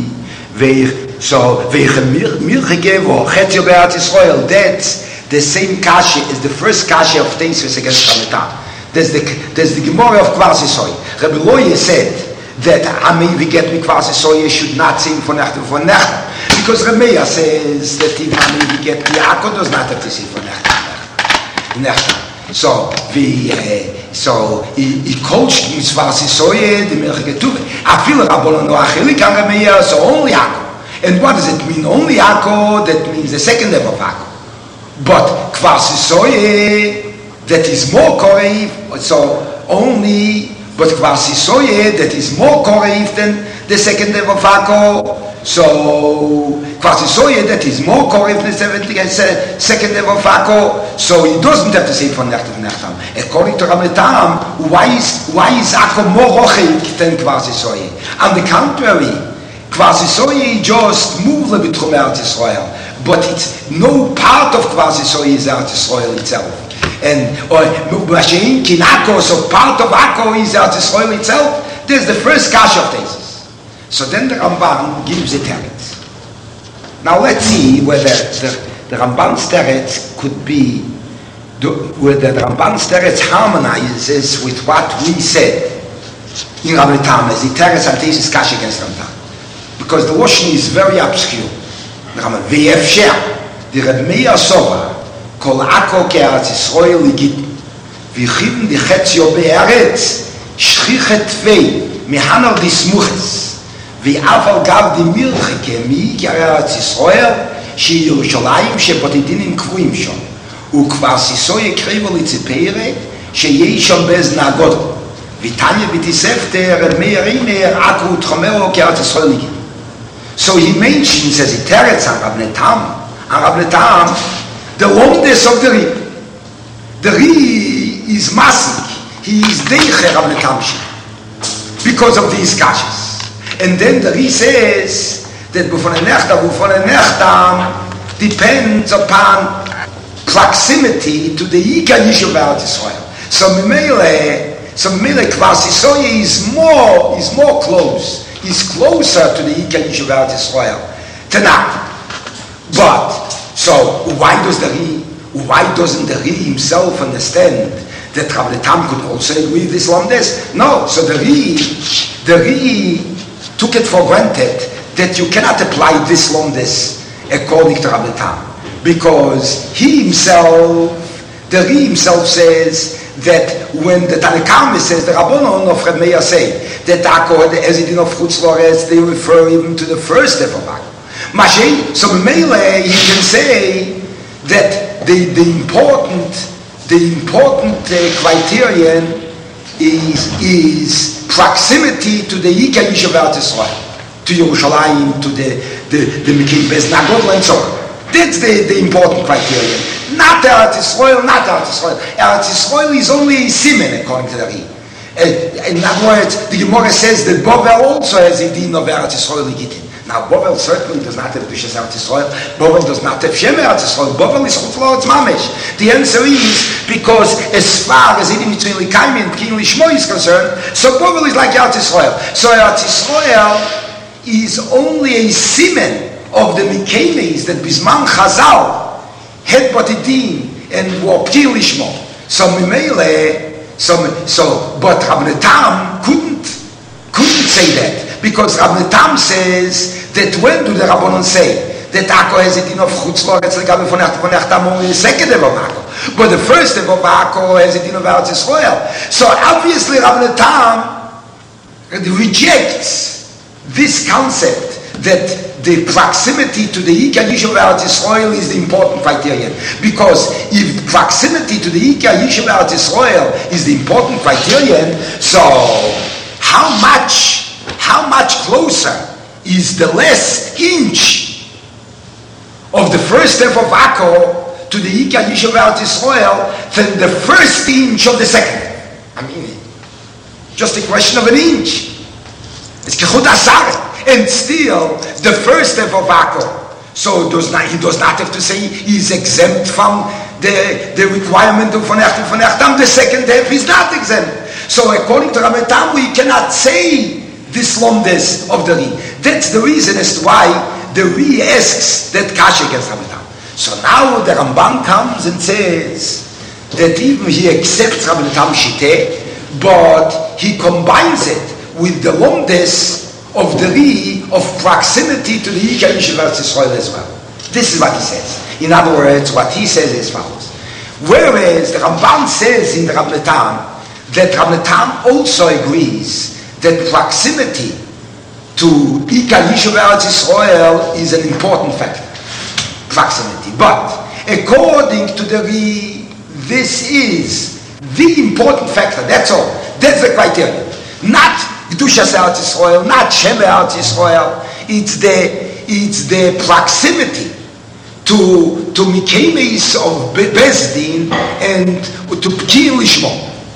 ואיך מירחי גבו חציו בארץ ישראל that's the same kashi is the first kashi of Teisus against Rabbeinu Tam. There's the, there's the Gemara of Kvar Sisoy. Rabbi Loye said that Ami we get me Kvar Sisoy should not sing for Necht for Necht because Rameya says that if Ami we get me Akko does not have to sing for Necht Necht so we uh, so he, he coached Mitzvah Sisoye the Melech Ketuvah I feel Rabbonon no Acheli kan Rameya so only Akko. And what does it mean only Akko? That means the second level of Akko. But Kvar Sisoye that is more korev, so only, but Kvar Sisoye that is more korev than the second level of Akko. So Kvar Sisoye that is more korev than the second level of Akko. So he doesn't have to say from Necht to Nechtam. According to Rabbeinu Tam, why is why is Akko more rochik than Kvar Sisoye? On the contrary, Kvar Sisoye just moves a bit from Eretz Yisrael, but it's no part of Kvar Sisoye is Eretz Yisrael itself. And or Mashiach in Akko, so part of Akko is Eretz Yisrael itself. There's the first kash of thesis. So then the Ramban gives a teretz. Now let's see whether the, the Ramban's teretz could be, whether the Ramban's teretz harmonizes with what we said in Rabbeinu Tam as the teretz and thesis kash against Ramban. Because the Lashon is very obscure. Ve'efsher, the Reb Meir Sova, כל עכו כארץ ישראל לגיט ויחיבן די חציו בארץ שכיחת תווי מהנר די סמוכס ואף על גב די מרחקה מי כארץ ישראל שהיא ירושלים שבתידינים קבועים שם וכבר סיסוי הקריבו לציפרה שיש שם באזנה גודל ותניה בתספתר רב מאיר אימר עכו ותחומרו כארץ ישראל לגיט. So he mentions as he teretz on Rabbeinu Tam, on Rabbeinu Tam, the lomdes of the Ri. The Ri is masik. He is deiche Rabbeinu Tam Shiti because of these kashas. And then the Ri says that b'fon nechtam b'fon nechtam depends upon proximity to the Yika Yishuv Eretz Yisrael. So Mimele, so Mimele Kvar Sisoye is more is more close. Is closer to the Yika Yishuv Eretz Yisrael. Tanakh. But so why does the Ri, why doesn't the Ri himself understand that Rabbeinu Tam could also agree with this lomdes? No, so the Ri, the Ri took it for granted that you cannot apply this lomdes according to Rabbeinu Tam, because he himself, the Ri himself says that when the Tanakhama says the Rabbonon of Reb Meir say that Akko the Ezidin of Chutz La'aretz, they refer even to the first step of Akko. Mashiach, so Mele, he can say that the, the important, the important uh, criterion is, is proximity to the Yika Yishuv Eretz Yisrael, to Yerushalayim, to the the the Mekim Bez Nagodl and so on. That's the, the important criterion. Not Eretz Yisrael, not Eretz Yisrael. Eretz Yisrael is only a simen according to the Ri. Uh, in other words, the Gemara says that Bovel also has a din of Eretz Yisrael Legitin. Now, Bovel certainly does not have Dushas Eretz Yisrael. Bovel does not have Shem Eretz Yisrael. Bovel is Chutz La'aretz Mamish. The answer is because as far as Edim Mitzvah Likaimi and Pkin Lishmo is concerned, so Bovel is like Eretz Yisrael. So Eretz Yisrael is only a simen of the Mikemes that Bisman Chazal had Batidin and were Pkin Lishmo. So Mimele, so, so, but Rabbi Tam couldn't, couldn't say that. Because Rabbi Tam says that when do the Rabbanon say that Akko has a din of Chutz La'aretz Legabe von Echtam only the second of Akko, but the first of Akko has a din of Eretz Yisrael. So obviously Rabbi Tam rejects this concept that the proximity to the Ika Yishuv Eretz Yisrael is the important criterion. Because if proximity to the Ika Yishuv Eretz Yisrael is the important criterion, so how much How much closer is the last inch of the first step of Akko to the Ika Yishuv Eretz Yisrael than the first inch of the second? I mean, just a question of an inch. It's Kechut Asar. And still, the first step of Akko, so does not, he does not have to say he's exempt from the, the requirement of Von Echtam Von Echtam. The second half is not exempt. So according to Rabbi Tam, we cannot say this lomdes of the Ri. That's the reason as to why the Ri asks that kasha against Rabbi Tam. So now the Ramban comes and says that even he accepts Rabbi Tam Shiteh, but he combines it with the lomdes of the Ri of proximity to the Ika Yishuv Eretz Yisrael as well. This is what he says. In other words, what he says is as follows. Whereas the Ramban says in the Rabbi Tam that Rabbi Tam also agrees that proximity to Ika Yishuv Eretz Yisrael is an important factor. Proximity. But according to the Ri, this is the important factor. That's all. That's the criteria. Not Kedushas Eretz Yisrael, not Shem Eretz Yisrael. It's the it's the proximity to to Mikemes of Bezdin and to Pkin Lishmo.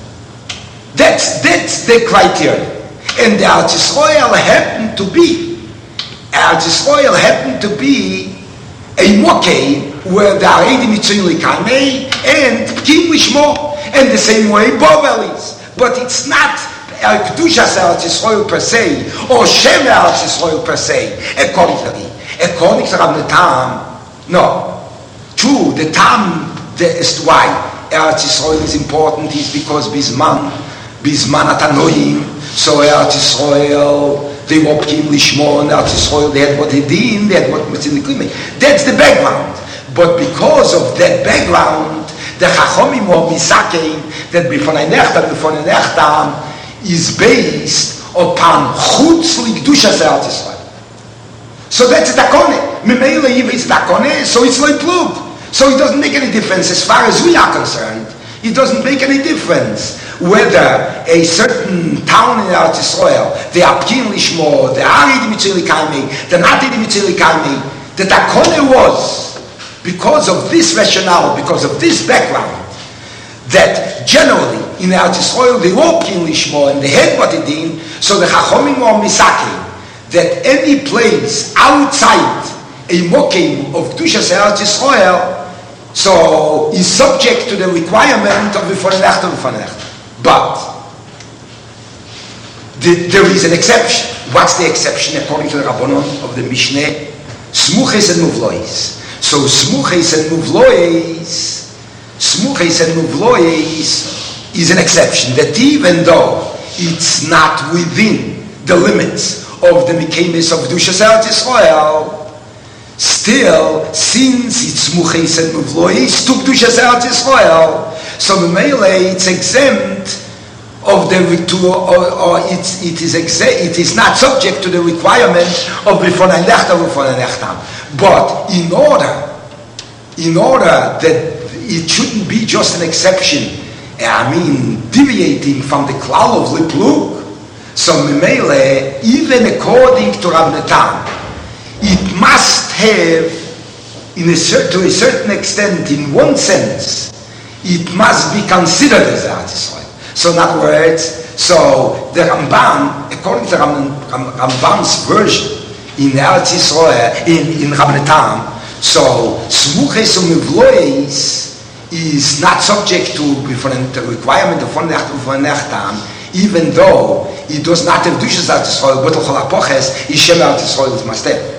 That's that's the criteria. And the Eretz Yisrael happened to be, Eretz Yisrael happened to be a Mokeh where the Aredim Mitzvah Likaimi and Pkin Lishmo, and the same way Bovel is. But it's not Kedushas Eretz Yisrael per se, or Shem Eretz Yisrael per se, according to the according to Rabbi Tam. No, true. The Tam is why Eretz Yisrael is important is because Bisman, Bisman Atanoim. So Eretz Yisrael, they were Pkim Lishmo, and Eretz Yisrael, they had what they did, they had what was in the Klima. That's the background. But because of that background, the Chachomim or Misakein, that before an Echtam, before an Echtam, is based upon Chutz L'Kedushas Eretz Yisrael. So that's a Takone. Memele, if it's Takone, so it's like Plug. So it doesn't make any difference as far as we are concerned. It doesn't make any difference whether a certain town in Eretz Yisrael, the Pkin Lishmo, the Aredim Mitzvah Likaimi, the Aredim Mitzvah Likaimi, the Takone was, because of this rationale, because of this background, that generally in Eretz Yisrael they were Pkin Lishmo and they had what they did, so the Chachomim or Misakim, that any place outside a Mokim of Kedushas Eretz Yisrael, so is subject to the requirement of B'fon Echtam, B'fon Echtam. But the, there is an exception. What's the exception according to the Rabbanon of the Mishneh? Smuches and Muvlois. So Smuches and Muvlois, Smuches and Muvlois is an exception. That even though it's not within the limits of the Mikemes of Kedushas Eretz Yisrael, still, since it's Smuches and Muvlois to Kedushas Eretz Yisrael, so Memele it's exempt of the to, or, or it's, it is exa- it is not subject to the requirement of B'fon Echtam, B'fon Echtam. But in order, in order that it shouldn't be just an exception, I mean deviating from the klal of Liplug, so Memele, even according to Rabbi Natan, it must have, in a cer- to a certain extent, in one sense, it must be considered as Eretz Yisrael. So in other words, so the Ramban, according to Ram, Ram, Rambam's version in Eretz Yisrael, in, in Rabbeinu Tam, so Smuches u'Mevlois is not subject to the requirement of one Nechtam, even though it does not have Dushas Eretz Yisrael, but L'chol HaPoches, Ishem Eretz Yisrael it must have.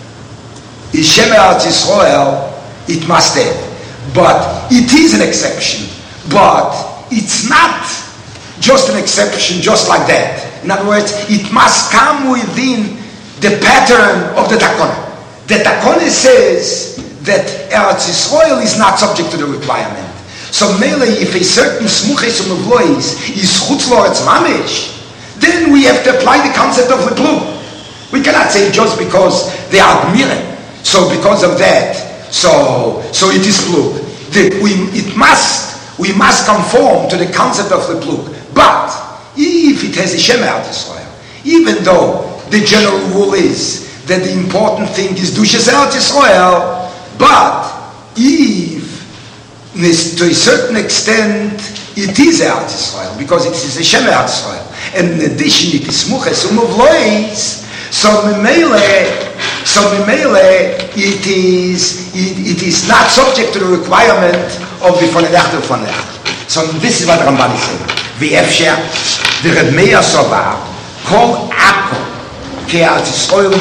Ishem Eretz Yisrael it must have. But it is an exception. But it's not just an exception just like that. In other words, it must come within the pattern of the Takana. The Takana says that Eretz Yisrael is not subject to the requirement. So Mele, if a certain Smuches u'Mevlois is Chutz L'Oretz Mamish, then we have to apply the concept of Leplug. We cannot say just because they are Gmiren. So because of that, so so it is Plug. The, we, it must, we must conform to the concept of the Plug. But if it has a Shem Eretz Yisrael, even though the general rule is that the important thing is Dushas Eretz Yisrael, but if to a certain extent it is Eretz Yisrael, because it is a Shem Eretz Yisrael, and in addition it is Smuches u'Mevlois, so Memele, so Memele, it is it, it is not subject to the requirement of the Fonedach of Fonedach. So this is what Ramban is saying. V'efsher, the Reb Meir Sovar, Kol Akko, Ke'Eretz Yisrael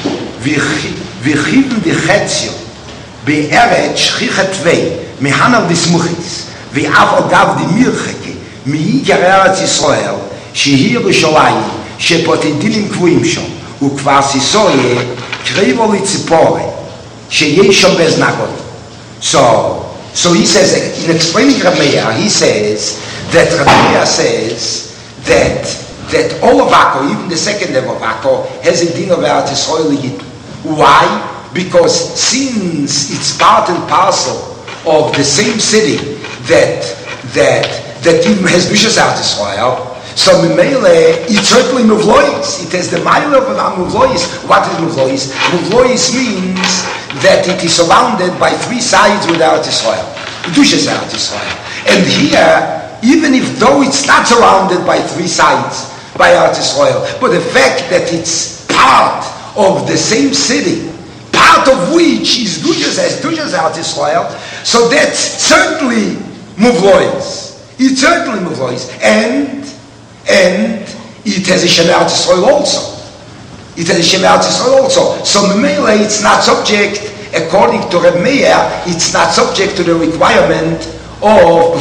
v'chivn d'chetzio, be'eret shchichet tvei, mehanal d'smuchis, v'av ogav d'mircheke, mi'ikar Eretz Yisrael, shehi Yerushalayim, shepotedinim kvuim shom, וכבר סיסויה קריבו לציפורי שיש שם בזנגות. So, so he says, in explaining Reb Meir, he says that Reb Meir says that that all of Akko, even the second level of Akko, has a din of Eretz Yisrael Yid. Why? Because since it's part and parcel of the same city that that that even has Dushas Eretz Yisrael, so Memele, it's certainly Mevlois. It has the mile of Mevlois. What is Mevlois? Mevlois means that it is surrounded by three sides with Eretz Yisrael. Dushas Eretz Yisrael. And here, even if though it's not surrounded by three sides by Eretz Yisrael, but the fact that it's part of the same city, part of which is Dushas as Dushas Eretz Yisrael, so that's certainly Mevlois. It's certainly Mevlois. And And it has a Shem Eretz Yisrael also. It has a Shem Eretz Yisrael also. So Memele, it's not subject, according to Reb Meir, it's not subject to the requirement of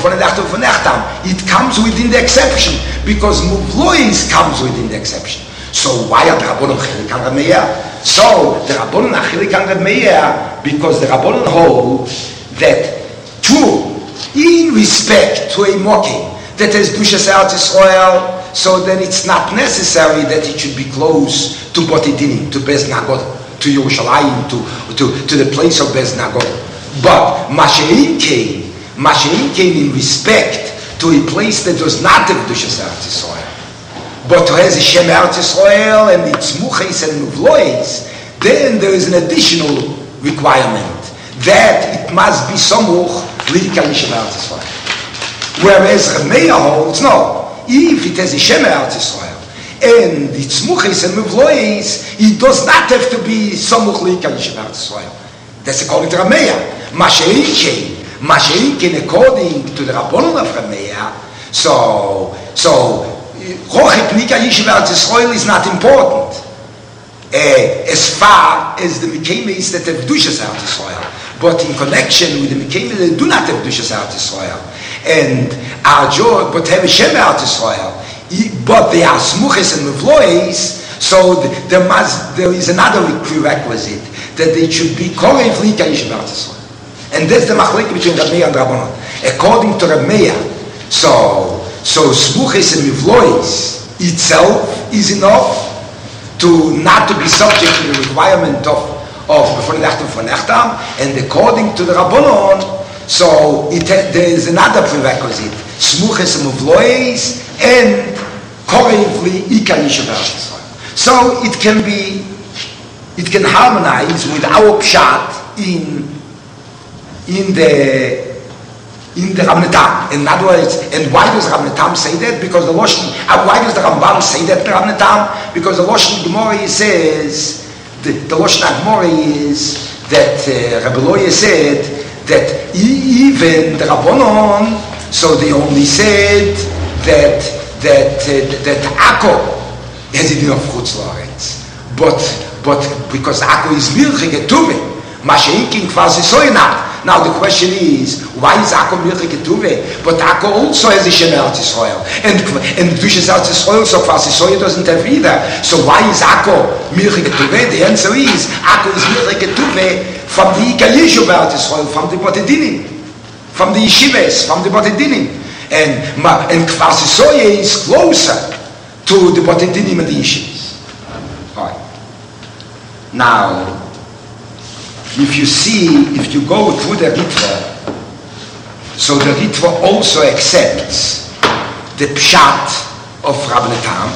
it comes within the exception, because Muvlois comes within the exception. So why are the Rabbanon Chilik on Reb Meir? So the Rabbanon are Chilik on Reb Meir because the Rabbanon hold that true, in respect to a mocking that has Dushas Eretz Yisrael, so then it's not necessary that it should be close to Botidinim, to Bez Nagod, to Yerushalayim, to, to, to the place of Bez Nagod. But Mashein came, Mashein came in respect to a place that does not have Dushas Eretz Yisrael, but has a Shem Eretz Yisrael and its Muches and Muvlois, then there is an additional requirement that it must be Samuch L'Ikar Shem Eretz Yisrael. Whereas Reb Meir holds, no, if it has a Shem Eretz Yisrael and its Muches and Mevlois, it does not have to be Samuch L'Ikar Shem Eretz Yisrael. That's according to Reb Meir. Mashein, Mashein, according to the Rabbanon of Reb Meir, so, so, Rochik L'Ikar Shem Eretz Yisrael is not important uh, as far as the Mekemes that have Dushas Eretz Yisrael. But in connection with the Mekemes that do not have Dushas Eretz Yisrael, and our joy, but have a Shem Eretz Yisrael, but they are Smuches and Mevlois, so there must, there is another prerequisite, that they should be Korev L'Ikar Shem Eretz Yisrael. And that's the machlek between Reb Meir and Rabbanon. According to Reb Meir, so, so Smuches and Mevlois itself is enough to not to be subject to the requirement of of B'fonedachtam Fonechtam, and according to the Rabbanon, so it, there is another prerequisite, Smuches and Muvlois, and Korevli Ikar Yishem Eretz Yisrael. So it can be, it can harmonize with our pshat in in the in the Rabbeinu Tam. In other words, and why does Rabbeinu Tam say that? Because the Loshen, uh, why does the Rambam say that in Rabbeinu Tam? Because the Loshen Gemara says, the, the Loshen Gemara is that uh, Rabbi Loya said that even the Rabbanon, so they only said that that uh, that Akko has it enough Chutz La'aretz, but but because Akko is milchig ketuveh, Masha'inkin Kvaz Yisrael not. Now the question is, why is Akko milchig ketuveh? But Akko also has a Shem Eretz Yisrael, and and Kedusha Eretz Yisrael, so Kvaz Yisrael doesn't have either. So why is Akko milchig ketuveh? The answer is Akko is milchig ketuveh from the Ikayishu Eretz Yisrael, from the Botedinim, from the Yeshivas, from the Botedinim, and and Kvaz Yisrael is closer to the Botedinim and the Yeshivas. All right. Now, if you see, if you go through the Ritva, so the Ritva also accepts the Pshat of Rabbeinu Tam,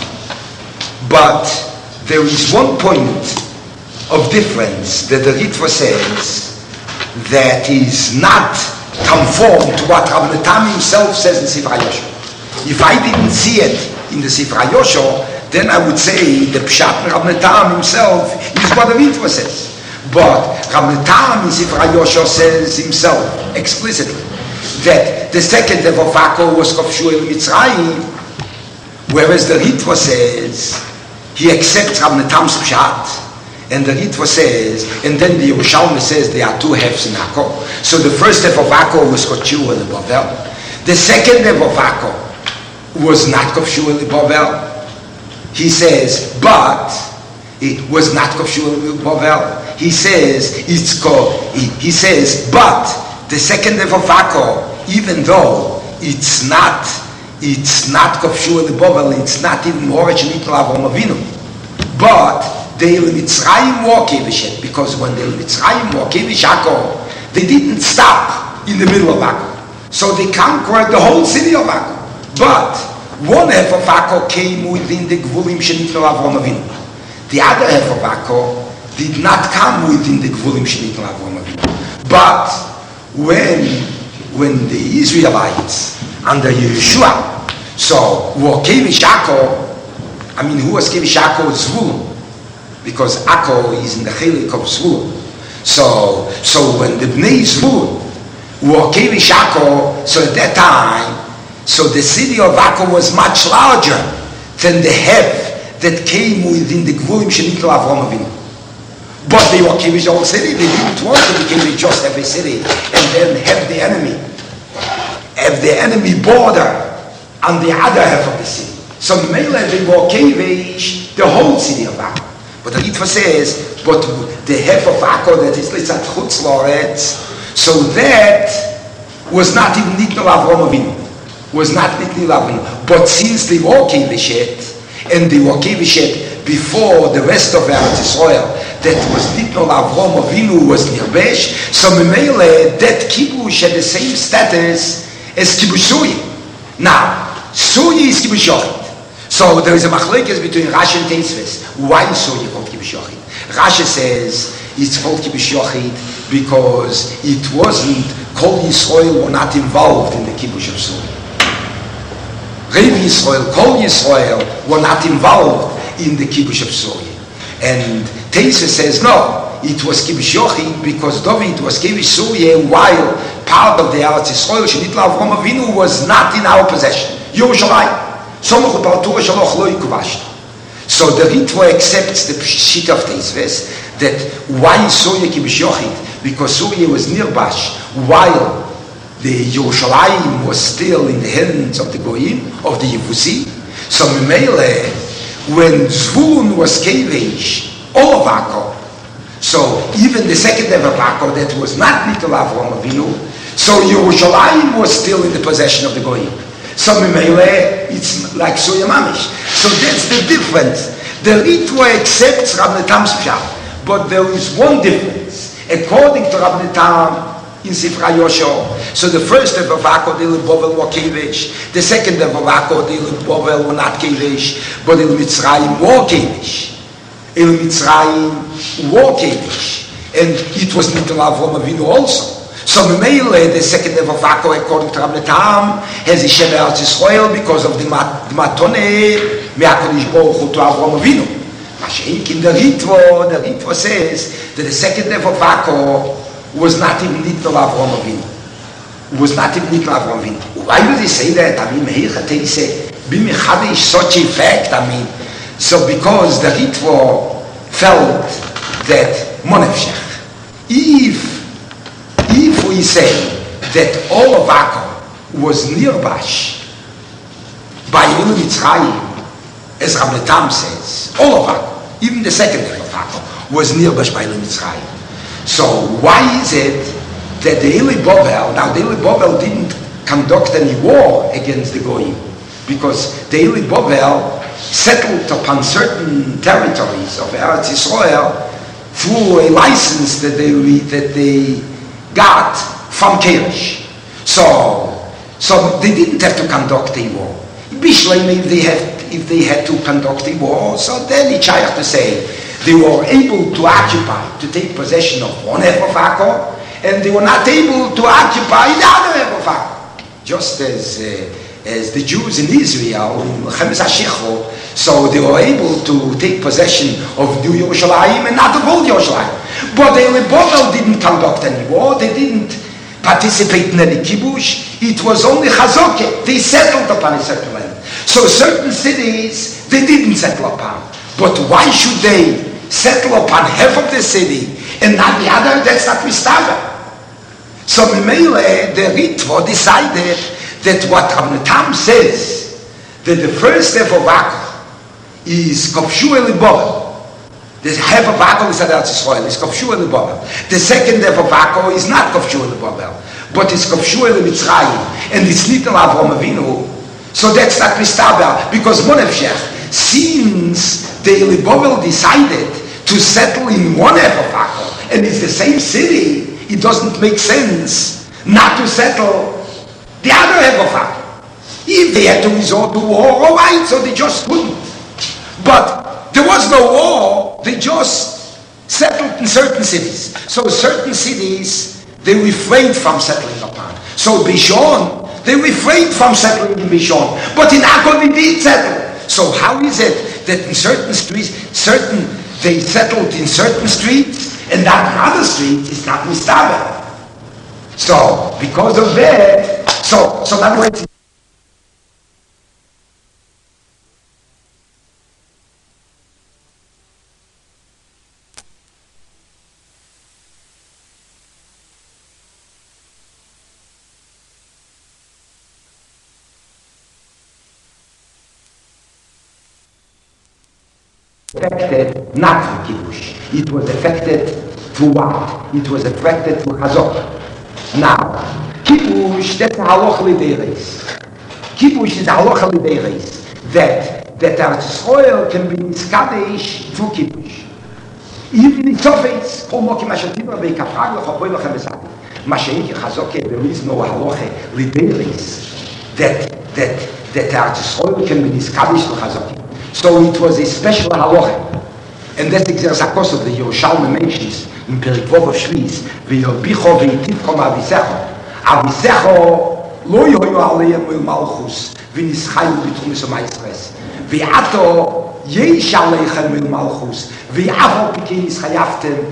but there is one point of difference that the Ritva says that is not conform to what Rabbeinu Tam himself says in Sifra Yosho. If I didn't see it in the Sifra Yosho, then I would say the Pshat of Rabbeinu Tam himself is what the Ritva says. But Rabbeinu Tam in Sifra Yosho says himself explicitly that the second level of Akko was Kofshuel Mitzrayim, whereas the Ritva says he accepts Rabbeinu Tam's Pshat, and the Ritva says, and then the Yerushalmi says there are two halves in Akko. So the first half of Akko was Kofshuel Bavel. The second half of Akko was not Kofshuel Bavel. He says, but it was not Kofshuel Bavel. He says it's called. He, he says, but the second half of Akko, even though it's not, it's not Kofshuel Bavel, it's not even Horech Nitol Avram Avinu, but they were Mitzrayim war Kevishet, because when they were Mitzrayim war Kevish Akko, they didn't stop in the middle of Akko, so they conquered the whole city of Akko. But one half of Akko came within the Gvulim Shenitol Avram Avinu. The other half of Akko did not come within the Gvulim Shenitol Avram Avinu. But when when the Israelites under Yeshua, so were Kevish Akko, I mean, who was Kevish Akko? Zvulun, because Akko is in the Chelik of Zvulun. So so when the Bnei Zvulun were Kevish Akko, so at that time, so the city of Akko was much larger than the half that came within the Gvulim Shenitol Avram Avinu. But they were Kevish the whole city. They didn't want to be Kevish just every city and then have the enemy, have the enemy border on the other half of the city. So Mele they were Kevish the whole city of Akko. But the Ritva says, but the half of Akko that is Litzat Chutz La'aretz, so that was not even Nitol Avram Avinu, was not Nitol Avram Avinu. But since they were Kevishet, and they were Kevishet before the rest of Eretz Yisrael, that was Nitol Avram Avinu was Nirbesh, so Memele, that Kibush had the same status as Kibush Suyi. Now, Suyi is Kibush Yochid. So there is a machlekes between Rashi and Tosfos. Why is Suyi called Kibush Yochid? Rashi says it's called Kibush Yochid because it wasn't, Kol Yisrael were not involved in the Kibush of Suyi. Rev Yisrael, Kol Yisrael were not involved in the Kibush of Suyi. And Tosfos says no, it was Kibush Yochid because David was Kibush Suyi while part of the Eretz Yisrael, Shenitol Avram Avinu, was not in our possession. Yerushalayim. So the Ritva accepts the sheet of Tosfos that why Suya Kibush Yochid? Because Suya was Nirbash while the Yerushalayim was still in the hands of the Goyim, of the Yevusi. So Memele, when Zvulun was Kevish, all of Akko, so even the second half of Akko that was not Nitol Avram Avinu, so Yerushalayim was still in the possession of the Goyim. So Memele, it's like Suya Mamish. So that's the difference. The Ritva accepts Rabbeinu Tam's Pshat, but there is one difference. According to Rabbeinu Tam in Sifra Yosho, so the first half of Akko, the Bovel were Kevish. The second half of Akko, the Bovel were not Kevish, but El Mitzrayim were Kevish. El Mitzrayim were Kevish. And it was Nitol Avram Avinu also. So Memele, the second level of Vako, according to Rabbi Tam, has Ishem Eretz Yisrael because of the Matone Me'akodish Baruch Hu to Avraham Avinu. Mashiach in the Ritvo, the Ritvo says that the second level of Vako was not even lit of Avraham Avinu. Was not even lit of Avraham Avinu. Why do they say that? I mean, they say, Bimichadish such a fact, I mean, so because the Ritvo felt that Monefshech, if If we say that all of Akko was nirbash by Ilu Mitzrayim, as Rabbi Tam says, all of Akko, even the second level of Akko, was nirbash by Ilu Mitzrayim. So why is it that the Eli Bovel, now the Eli Bovel didn't conduct any war against the Goyim, because the Eli Bovel settled upon certain territories of Eretz Yisrael through a license that they that they got from Kerish. So, so they didn't have to conduct a war. Bishlem, if they had, if they had to conduct a war, so then it's hard to say they were able to occupy, to take possession of one half of Akko, and they were not able to occupy the other half of Akko. Just as uh, as the Jews in Israel, in Chemes HaShichro, so they were able to take possession of New Yerushalayim and not of Old Yerushalayim. But the Bovel didn't conduct any war, they didn't participate in any kibush, it was only Chazokeh, they settled upon a certain land. So certain cities, they didn't settle upon. But why should they settle upon half of the city and not the other? That's not Mistava. So Memele, the Ritvo decided that what Rabbi Tam says, that the first step of Akko is Kofshu Eli Bovel. The half of Akko is Eretz Yisrael, is Kofshu Eli Bovel. The second half of Akko is not Kofshu Eli Bovel, but it's Kofshu Eli Mitzrayim, and it's Nitan Avraham Avinu. So that's not Mistaber, because Monefshech, since the Eli Bovel decided to settle in one half of Akko, and it's the same city, it doesn't make sense not to settle the other half of Akko. If they had to resort to war, all right, so they just couldn't. But there was no war, they just settled in certain cities. So certain cities, they refrained from settling upon. So Bishon, they refrained from settling in Bishon. But in Akko they did settle. So how is it that in certain streets, certain, they settled in certain streets, and that other street is not Mistaber? So, because of that, so, so that way, affected not through Kiddush. It was affected through what? It was affected through Chazok. Now, Kiddush, that's a halacha l'deiros. Kiddush is a halacha l'deiros. That, that our soil can be miskadesh through Kiddush. Even in Tofetz, Kol Mokim Asher Tidra Ve'ikafag L'chapoi Lachem B'Sadi. Mashiach Chazok, there is no halacha l'deiros that, that, that our soil can be miskadesh through Chazok. So it was a special halacha. And that's exactly the of the Yerushalmi mentions in Perik Vov of Shliz, Ve'yorbicho ve'yitivcho ma'avisecho. Avisecho lo yoyu aleim el malchus, v'nischayu b'trumis u'ma'isres. Ve'ato yesh aleichem el malchus, ve'avol pikei nischayavtem,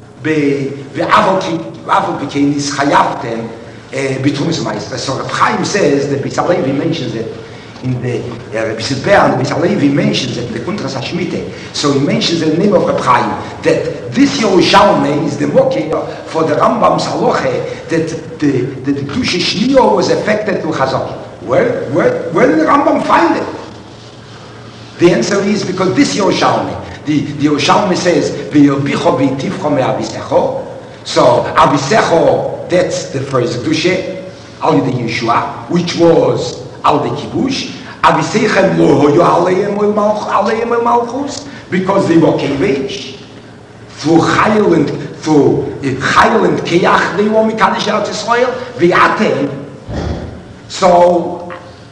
ve'avol pikei nischayavtem b'trumis u'ma'isres. So Reb Chaim says, that Beis Halevi mentions it, in the Rabbi Silber and Beis Halevi mentions it in the Kuntras HaShmite. So he mentions the name of Reb Chaim, that this Yerushalmi is the Mokeh for the Rambam's halacha that the the Kedusha Shnio was affected to Chazak. Where, where, where did the Rambam find it? The answer is because this Yerushalmi, the, the Yerushalmi says, V'yorbicho v'yitivcho me'avisecho. So Avisecho, that's the first Kedusha, Al Yidei Yeshua, which was Al the Kibush, Aviseichem lo hoyo aleim el malchus, because they were kevich. Through Chayil and through Chayil and Keach, they were Mikadosh Eretz Yisrael. V'atem. So,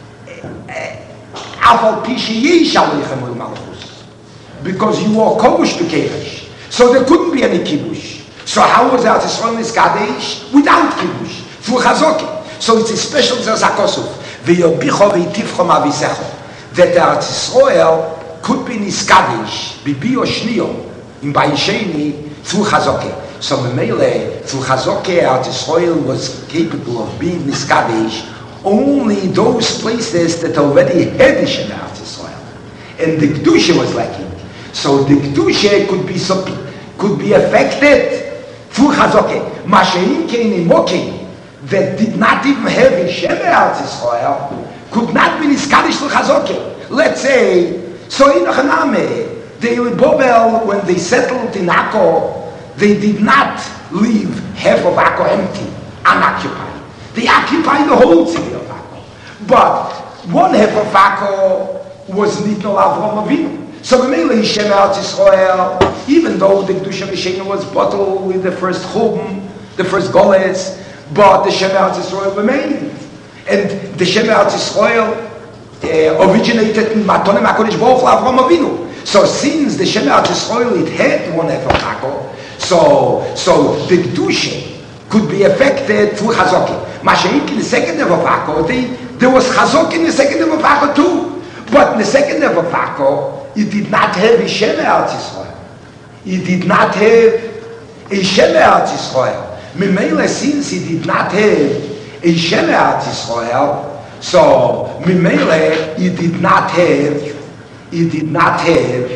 Aval Pishi yesh aleichem el malchus, because you were kobush to kevish. So there couldn't be any kibush. So how was Eretz Yisrael Niskadesh? Without Kibush, through Chazoke. So it's a special Zakosuf. V'yobicho v'yitifcho ma'avisecho. That Eretz Yisrael could be Niskadesh, bibi or shnio, in Bayisheni, through Chazoke. So Memele, through Chazoke, Eretz Yisrael was capable of being Niskadesh only those places that already had the Shem Eretz Yisrael. And the Kedusha was lacking. So the Kedusha could be could be affected through Chazoke. Mashein Kein Imokim, that did not even have a Shem Eretz Yisrael, could not be Niskadesh through Chazoke. Let's say, so in Chaname, they in Bobel, when they settled in Akko, they did not leave half of Akko empty, unoccupied. They occupied the whole city of Akko. But one half of Akko was Nitno Avram Avinu. So Memele Shem Eretz Yisrael, even though the Kedusha Rishena was bottled with the first Chum, the first Goles, but the Shem Eretz Yisrael remained. And the Shem Eretz Yisrael uh, originated in Matonim HaKodesh Baruch Hu Avram Avinu. So since the Shem Eretz Yisrael, it had one half of Akko, so, so the Kedusha could be affected through Chazoke. Mashaik in the second half of Akko, they, there was Chazok in the second half of Akko too. But in the second half of Akko, it did not have a Shem Eretz Yisrael. It did not have a Shem Eretz Yisrael. Mimele, since it did not have a Shem Eretz Yisrael, so Mimele, it did not have, it did not have,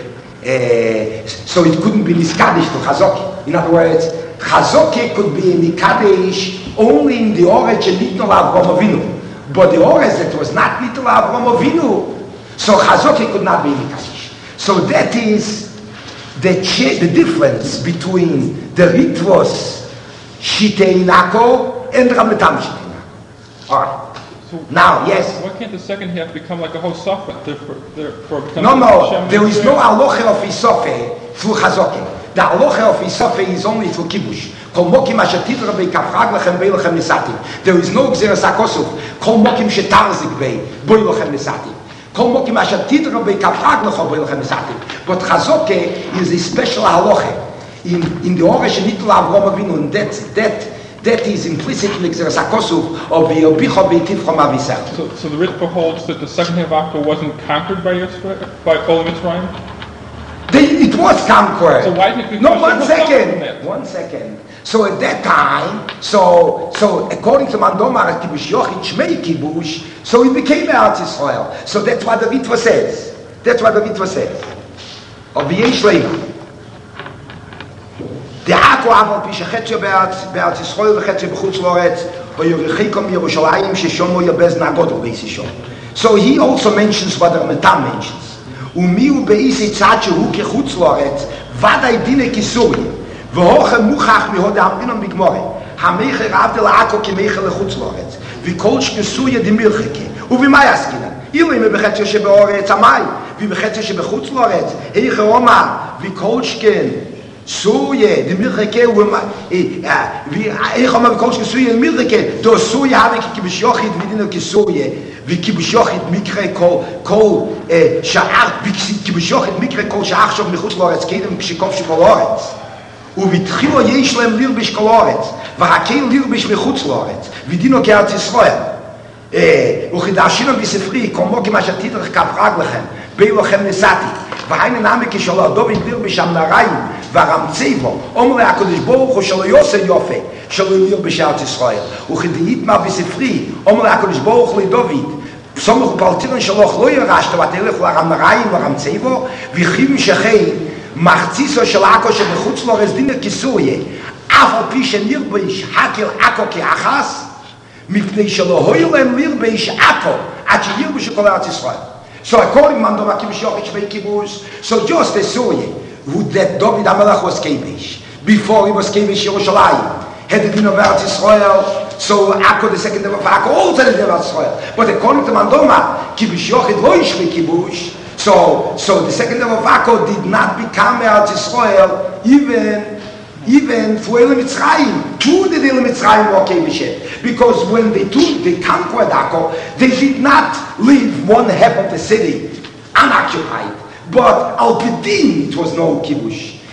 uh, so it couldn't be Niskadesh to Chazok. In other words, Chazoke could be a Nikadesh only in the origin Nitno Avram Avinu. But the origin that was not Nitno Avram Avinu, so Chazoke could not be Nikadesh. So that is the, ch- the difference between the Ritvos Shitei Nako and Ramatam Shitei Nako. Alright. So now, yes. Why can't the second half become like a Hosafat? No, no, there is no Aloche of Isofe through Chazoke. The Aloche of Isofe is only through Kibush. Kol mokim asher titra bei kafrag lechem bei lechem nisatim. There is no Gzeras HaKosuf. Kol mokim shetarzik bei boi lechem nisatim. Kol mokim asher titra bei kafrag lechem bei lechem nisatim. But Chazoke is a special Aloche. In, in the Oresh Nitla Avram Avinu, and that, that, that is implicit in the Gzeras HaKosuf of the Obicho Beitiv from Avisel. So, so the Ritva holds that the second half of Akko wasn't conquered by Yisrael, by Kol Mitzrayim? They, it was conquered. So why did it no, one second. One second. So at that time, so so according to Mandomar Kibush Yochid Shmei Kibush, so it became Eretz Yisrael. So that's what the Ritva says. That's what the Ritva says. Of the Yesh Leima. The Akko Aval Pishachetio Be'eretz Yisrael V'chetio B'chutz Loretz V'yorichikom Yerushalayim Sheshomo Yabez Nagodol Be'isishom. So he also mentions what the Ramatam mentions. ומיהו באיזה צד שהוא כחוץ לארץ, ודאי דיני כיסורי, והוכם מוכח מהוד האמרינם בגמורי, המחר עבד לעכו כמחר לחוץ לארץ, וכל שכסויה דמילחקה, ובמה יסקינן? אילו אם בחצי שבאורץ המי, ובחצי שבחוץ לארץ, היכר אומר, וכל שכן, סויה דמילחקה, ואיך אומר וכל שכסויה דמילחקה, דו סויה הרי כבשיוכית ודינו כסויה, וכיבוש יוחד מקרה כל, כל שער, וכיבוש יוחד מקרה כל שער שוב מחוץ לארץ, קדם כשכובשו כל ארץ. ובתחילו יש להם לרבש כל ארץ, ורקל לרבש מחוץ לארץ, ודינו כארץ ישראל. וכדרשינו בספרי, כל מוקים אשר תדרך כפרג לכם, בי לכם נסעתי, והיינו נעמי כשלא דוד לרבש המנריים, והרמצי בו, אומר הקדוש ברוך הוא שלא יוסר יופי, שלא לרבש ארץ ישראל. וכדאית מה בספרי, אומר הקדוש ברוך הוא לדוד, סומך ופלטירן שלוך לא ירשת, ותלך לרמריים ורמצי בו, וכיוון שחי, מחציסו של עכו שבחוץ לארץ דינר כיסויה, אף על פי שנרבש הקל עכו כאחס, מפני שלא היו להם לרבש עכו, עד שירבשו כל ארץ ישראל. So according to Mandom HaKibush Yochid Shmei Kibush, so just as Suye, who that David HaMelech was Kevish, before he was Kevish Yerushalayim, had the din of Eretz Yisrael, so Akko, the second of Akko, also the din of Eretz Yisrael. But according to Mandom HaKibush Yochid Lo Shmei Kibush, so so the second of Akko did not become Eretz Yisrael, even even for Elam Mitzrayim, to the Elam Mitzrayim were Kevishet. Because when they took, they conquered Akko, they did not leave one half of the city unoccupied. But Al Pidin, it was no Kibush.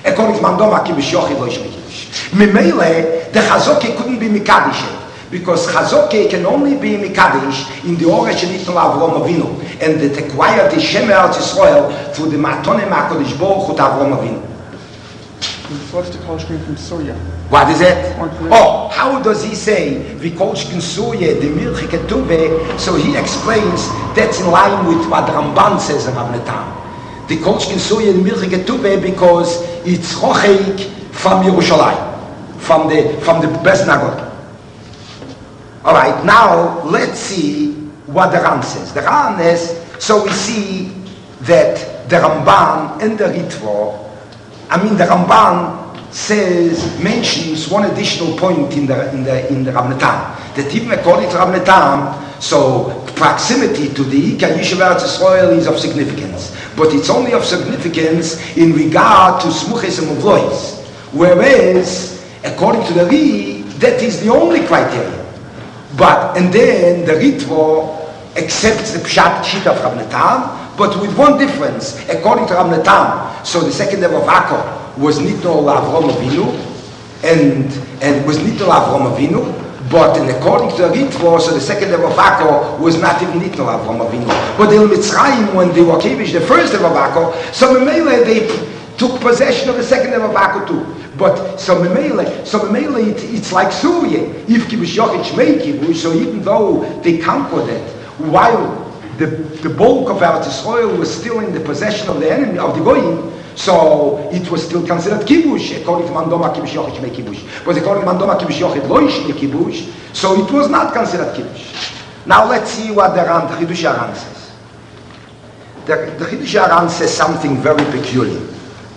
According to Mandoma Kibush Yochid Lo Yishmekibush. Mimele, the Chazoke couldn't be Mikadish because Chazoke can only be Mikadish in the origin of Avram Avinu, and that acquired the Shem Eretz Yisrael through the Matonim HaKadosh Baruch Hu to Avram Avinu. What's the college green from Surya? What is it? Oh, how does he say Vikolshkin Surya, the Milchi Ketube? So he explains that's in line with what Ramban says in Avnetam. The Kolshkin Surya, the Milchi Ketube, because it's Rocheik from Yerushalayim, from the from the Best Nagod. All right, now let's see what the Ran says. The Ran is, so we see that the Ramban and the Ritva, I mean the Ramban says, mentions one additional point in the in the in the Rabnetam, that even according to Rabnetam, so proximity to the Ikar Yishuv Eretz Yisrael is of significance, but it's only of significance in regard to Smuches and Muvlois, whereas according to the Ri, that is the only criteria. But and then the Ritva accepts the Pshat Shita of Rabnetam, but with one difference. According to Rabnetam, so the second level of Akko was Nitno Avram Avinu, and and was Nitno Avram Avinu, but and according to the Ritva, so the second level of Akko was not even Nitno Avram Avinu. But in Mitzrayim, when they were Kevish, the first level of Akko, so Memele they took possession of the second level of Akko too. But so Memele, so Memele, it, it's like Surya. If Kibush Yochid Shmei Kibush, so even though they conquered it, while the the bulk of Eretz Yisrael was still in the possession of the enemy of the Goyim, so it was still considered Kibush according to Mandoma Kibush Yochid Shmei Kibush. But according to Mandoma Kibush Yochid Lo Yishmei Kibush, so it was not considered Kibush. Now let's see what the Ran, the Chidush Aran says. The, the Chidush Aran says something very peculiar.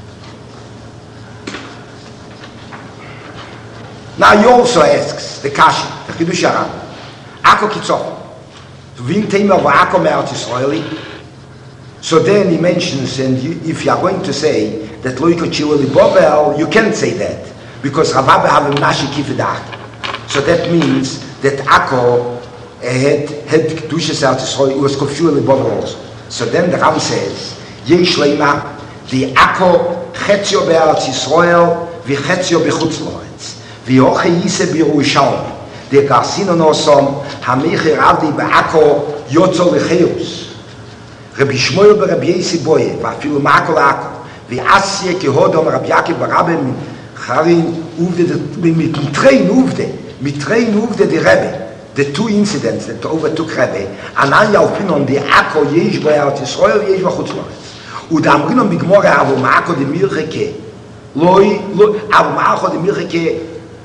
Now he also asks the Kashi, the Chidush Aran, Akko Kitzoch, Vim Tema V'Akko Me'Eretz Yisraeli. So then he mentions, and you, if you are going to say that Lo Yikochilu Libovel, you can't say that, because Ravabe have a Nashi Kifidach. So that means that Akko had had Kedushas Eretz Yisrael, it was Kofiu Libovel also. So then the Ram says, Yesh Leima, the Akko Chetzio Be'Eretz Yisrael, V'Chetzio B'Chutz Loretz. V'Yoche Yise B'Yerushalmi, the Garsino Nosom, Hamecher Avdi B'Akko Yotzo L'Cheus. Rabbi Shmuel Rabbi Yesi Boye, ואפילו מעכו לעכו, ועשיה כהודום רבי יעקב ברבי חרין עובדה, מתריין עובדה, מתריין עובדה די רבי, the two incidents that overtook Rebbe, Ananya Alpinon, the Akko Yesh Bo Eretz Yisrael, Yesh Bo Chutz Loretz. Udamrinon Bigmore Avo Ma'ako de Milcheke, Loi, Avo Ma'ako de Milcheke,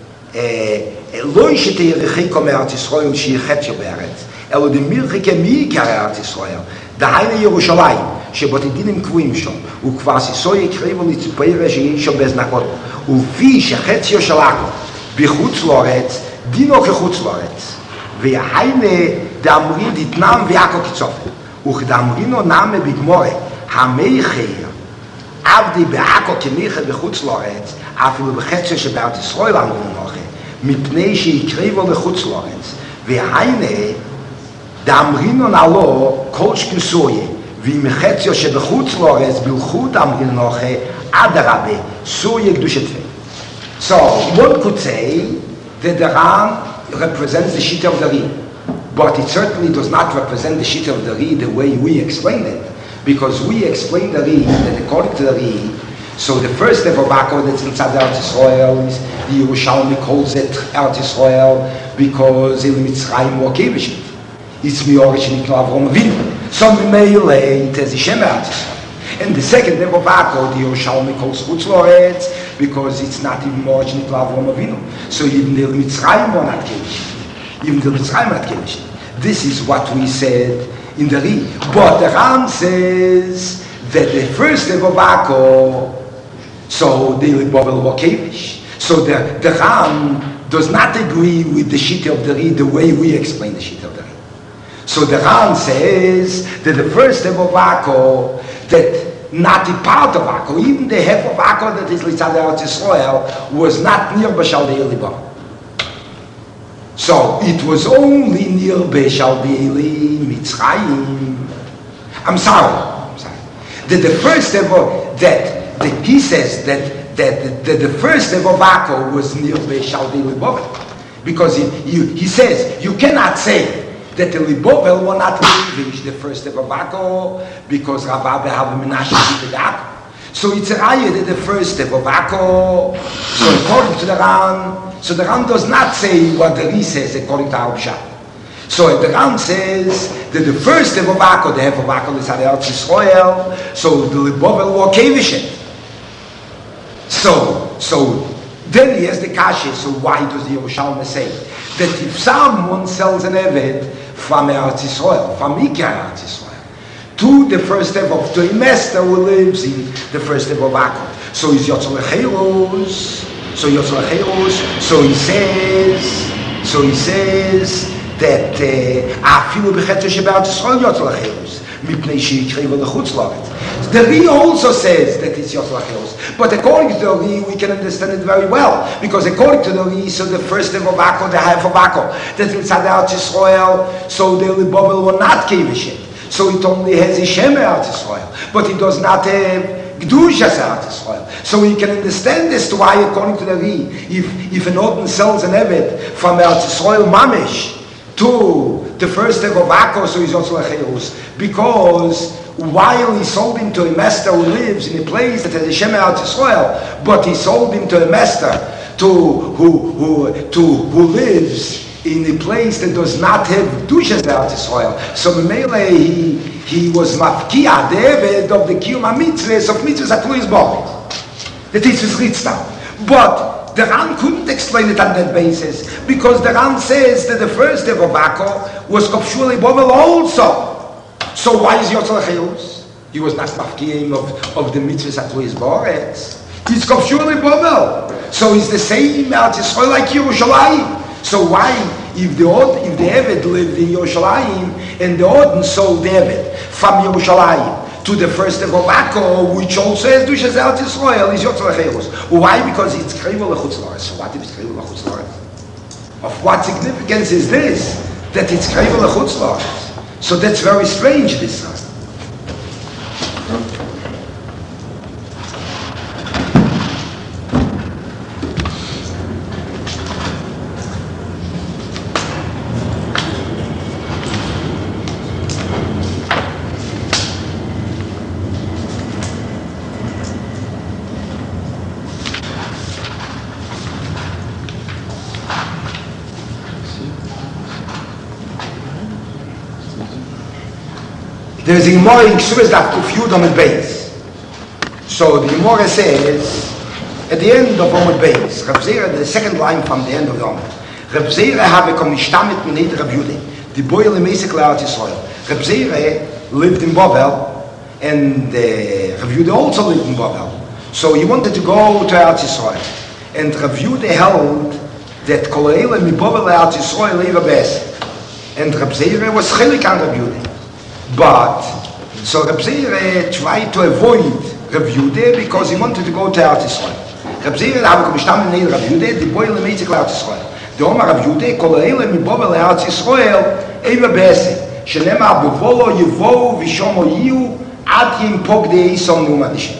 Loi Shete Yerecheko Me'eretz Yisrael, Sheyechetio Be'eretz, Elo de Milcheke Mi'ikar Eretz Yisrael, דהיינו ירושלים, שבותידינים קבועים שם, וכבר סיסוי יקריבו לציפוירה שיש שם בזנקות, ולפי שחציו של עכו, בחוץ לארץ, דינו כחוץ לארץ, והיינה דאמרי דתנם ועכו כצופן, וכדאמרינו נאמה בגמורה, המחיר, עבדי בעכו כמיכה בחוץ לארץ, אפילו בחציו שבארץ ישראל אמרו נוחה, מפני שיקריבו לחוץ לארץ, והיינה דאמרינו נעלו קולשקין סויה, ואם חציו שבחוץ לארץ בלכות אמרינו נוחה, עד הרבה, סויה קדושת תפל. So, one could say that the Ram represents the Shita of the Ri, but it certainly does not represent the Shita of the Ri the way we explain it, because we explain the Ri that according to the Ri, so the first level of Akko that's inside Eretz Yisrael is the Yerushalmi calls it Eretz Yisrael because in Mitzrayim were Kevish. It's mi origin Nitno Avram Avinu. So Mimele it has Shem Eretz Yisrael. And the second level of Akko, the Yerushalmi calls Chutz Loretz because it's not even origin Nitno Avram Avinu. So even the Mitzrayim were not Kevish. Even the Mitzrayim were not Kevish. This is what we said in the Ri. But the Ram says that the first level of Akko, so the Libobel were Kevish. So the, the Ram does not agree with the Shita of the Ri the way we explain the Shita of the Ri. So the Ram says that the first level of Akko, that not a part of Akko, even the half of Akko that is Litzad Eretz Yisrael, was not near Bashal De'eli Bar. So it was only near Bashal De'eli Mitzrayim. I'm sorry, I'm sorry. That the first level, that the, he says that that the, the, the first of Akko was near Beishaldei Libovel. Because he, he, he says, you cannot say that the Libovel will not leave the first of Akko because Rabbi have a Menashe to the Akko. So it's a raya that the first of Akko, so according to the Ran, so the Ran does not say what the Ri says according to our Pshat. So the Ran says that the first of Akko, the half of Akko is Eretz Yisrael, so the Libovel will kevish it. So, so then he has the kasha, so why does the Yerushalmi say that if someone sells an Eved from Eretz Yisrael, from Ikar Eretz Yisrael, to the first step of to a master who lives in the first step of Akko. So he's Yotzor Lecheirus, so Yotzor Lecheirus, so he says, so he says that Afilu B'Chetzer Shebe'Eretz Yisrael Yotzor Lecheirus, Mipnei She'ikrevu L'chutz La'aretz. The Ri also says that it's Yotzor Lecheirus, but according to the Ri, we can understand it very well, because according to the Ri, so the first step of Akko, the half of Akko, that it's Eretz Yisrael, so the Libovel will not kevish it. So it only has Ishem Eretz Yisrael, but it does not have Kedushas Eretz Yisrael. So we can understand this to why, according to the Ri, if, if an Odin sells an Eved from Eretz Yisrael Mamish to the first step of Akko, so he's also a Cherus, because while he sold him to a master who lives in a place that has Ishem Eretz Yisrael, but he sold him to a master to who who to who lives in a place that does not have Kedushas Eretz Yisrael. So Memele, he he was mafkia, the Eved of the Kiyum HaMitzvahs of Mitzvahs HaTluis Bo. The Titzvahs Ritzta. But the Ran couldn't explain it on that basis, because the Ran says that the first of Akko was Kofshur Libovel also. So why is Yotzor Lecheirus? He was not mafkia of, of the Mitzvahs HaTluis Bo. He's Kofshur Libovel. So he's the same Eretz Yisrael like Yerushalayim. So why, if the Od, if the Eved lived in Yerushalayim and the Odin sold the Eved from Yerushalayim to the first of Akko, which also has Dushas Eretz Yisrael, is Yotzor Lecheirus. Why? Because it's Krevel L'chutz La'aretz. So what if it's Krevel L'chutz La'aretz? Of what significance is this? That it's Krevel L'chutz La'aretz. So that's very strange, this one. There's a Gemara in Ksubas that Kufyud Amud Beis. So the Gemara says, at the end of Amud Beis, Rav Zera, the second line from the end of the Amud, Rav Zera have come nishtamit minei Rav Yudei, the boy lemeisik le'Eretz Yisrael. Rav Zera lived in Bavel, and uh, Rav Yudei also lived in Bavel. So he wanted to go to Eretz Yisrael. And Rav Yudei held that kol eile mi Bavel le'Eretz Yisrael leiva be'esek. And Rav Zera was chelik on Rav Yudei. But, so Reb Zera tried to avoid Rav Yudei because he wanted to go to Eretz Yisrael. Reb Zera habe komishtam neil Rav Yudei, the boy lemeitzik Eretz Yisrael. The Omar Rav Yudei, kol eile mi bovel Eretz Yisrael, eva be'esek, shenema bevolo yevohu vishomo yiu, ad yim pog de isom numadishim.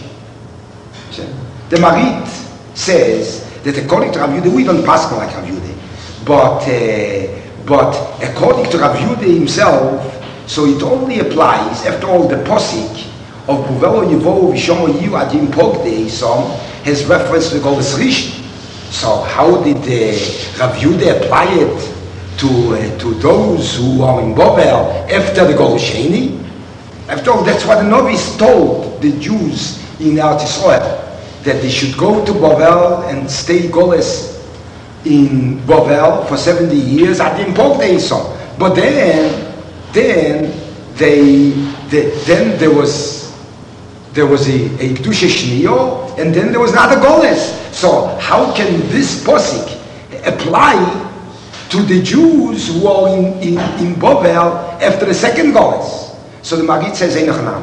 The Marit says that according to Rav Yudei, we don't pass like Rav Yudei, but, uh, but according to Rav Yudei himself, so it only applies, after all, the posik of Buvelo Yevohu Vishomo Yiu Adim Pogdei song has reference to the Golus Rishon. So how did uh, Rav Yudei apply it to uh, to those who are in Bovel after the Golus Sheni? After all, that's what the Novice told the Jews in Eretz Yisrael, that they should go to Bovel and stay Golus in Bovel for seventy years Adim Pogdei song. But then Then they, they, then there was there was a a Kedusha Shnio, and then there was not a Goles. So how can this posik apply to the Jews who are in in, in Bovel after the second Goles? So the Maggid says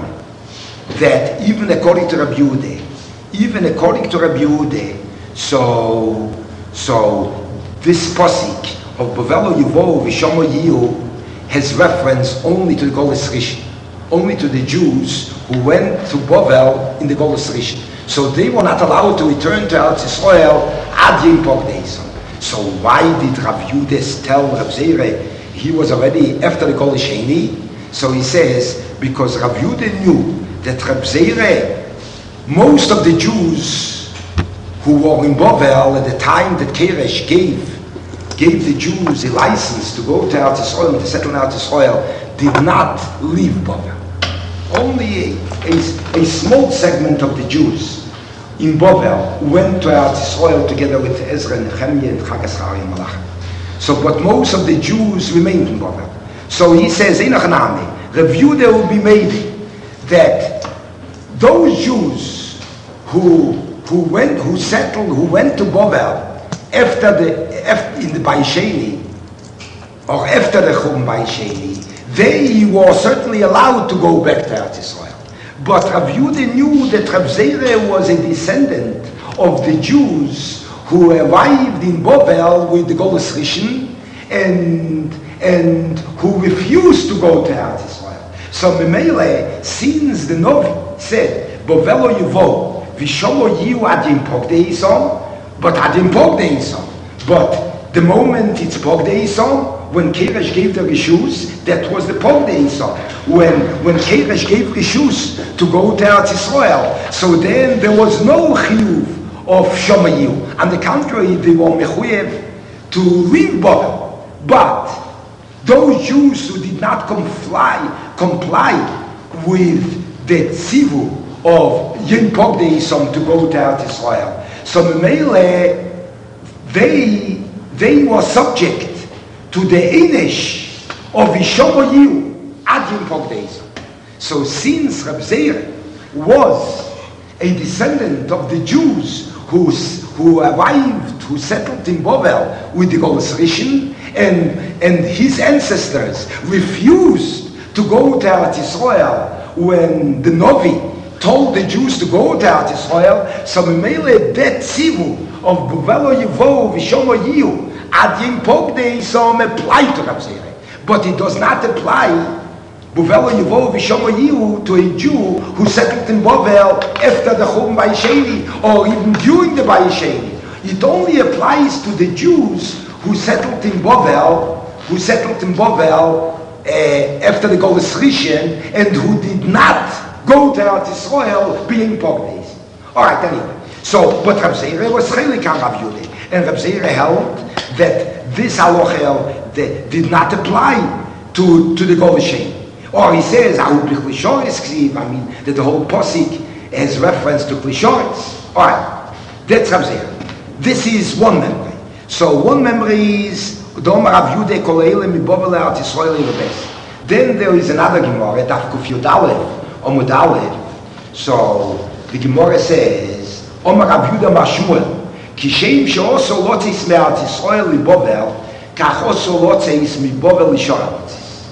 that even according to Rabbi Yudei, even according to Rabbi Yudei, so so this posik of Bovel Yevohu Vishomo Yiu has reference only to the Golus Rishon, only to the Jews who went to Bovel in the Golus Rishon. So they were not allowed to return to Eretz Yisrael ad Yom Pogdeison. So why did Rav Yudes tell Rav Zera he was already after the Kol Sheni? So he says, because Rav Yudes knew that Rav Zera, most of the Jews who were in Bovel at the time that Keresh gave gave the Jews a license to go to Eretz Yisrael and to settle in Eretz Yisrael, did not leave Bovel. Only a, a, a small segment of the Jews in Bovel went to Eretz Yisrael together with Ezra and Nehemiah and Chagas Hari and Malach. So, but most of the Jews remained in Bovel. So he says, Einach review there will be made that those Jews who who went, who settled, who went to Bovel after the after, in the Baisheni or after the Chum Baisheni, they were certainly allowed to go back to Eretz Yisrael. But Rav Yehuda knew that Rav Zera was a descendant of the Jews who arrived in Bovel with the Golus Rishon and and who refused to go to Eretz Yisrael. So Memele, since the Novi said Bovelo Yevo Visholo Yiu Adim Pogdeisom, but Adim Pogdeisom, but the moment it's Pogdeisom, when Keresh gave the Rishus, that was the Pogdeisom. When when Keresh gave Rishus to go to Eretz Yisrael, so then there was no Chiyuv of Shomayiu. On the contrary, they were Mechuyev to leave Bovel. But those Jews who did not comply, comply with the Tzivu of Yin Pogdeisom to go to Eretz Yisrael, so Memele, they, they were subject to the Einesh of Ishomoyiu ad Yin Pogdeisom. So since Reb Zera was a descendant of the Jews who, who arrived, who settled in Bovel with the Golus Rishon, and, and his ancestors refused to go to Eretz Yisrael when the Novi told the Jews to go to Eretz Yisrael, so Memele that Tzivu of Buvelo Yevo Vishomo Yiu ad Yim Pogdeisom apply to Rav Zera, but it does not apply Buvelo Yevo Vishomo Yiu to a Jew who settled in Bovel after the Chum Baisheni or even during the Baisheni. It only applies to the Jews who settled in Bovel, who settled in Bovel uh, after the Golus Rishon and who did not go to Eretz Yisrael being Pogdeis. All right, anyway. So, but Rav Zera was chelik on Rav Yehuda, and Rav Zera held that this halacha did not apply to, to the Golus Rishon. Or he says, I mean, that the whole posik has reference to Klishoris. All right, that's Rav Zera. This is one memory. So one memory is Dom Rav Yehuda Koleile mi Bovel Eretz Yisrael Yirobes. Then there is another Gemara, Daf Kuf Yud Aleph, Omud Aleph. So the Gemara says, Omar Rav Yehuda Bar Shmuel, Kishem she'oso lotzis me'Eretz Yisrael li Bovel, kach oso lotzis mi Bovel lishoratzis.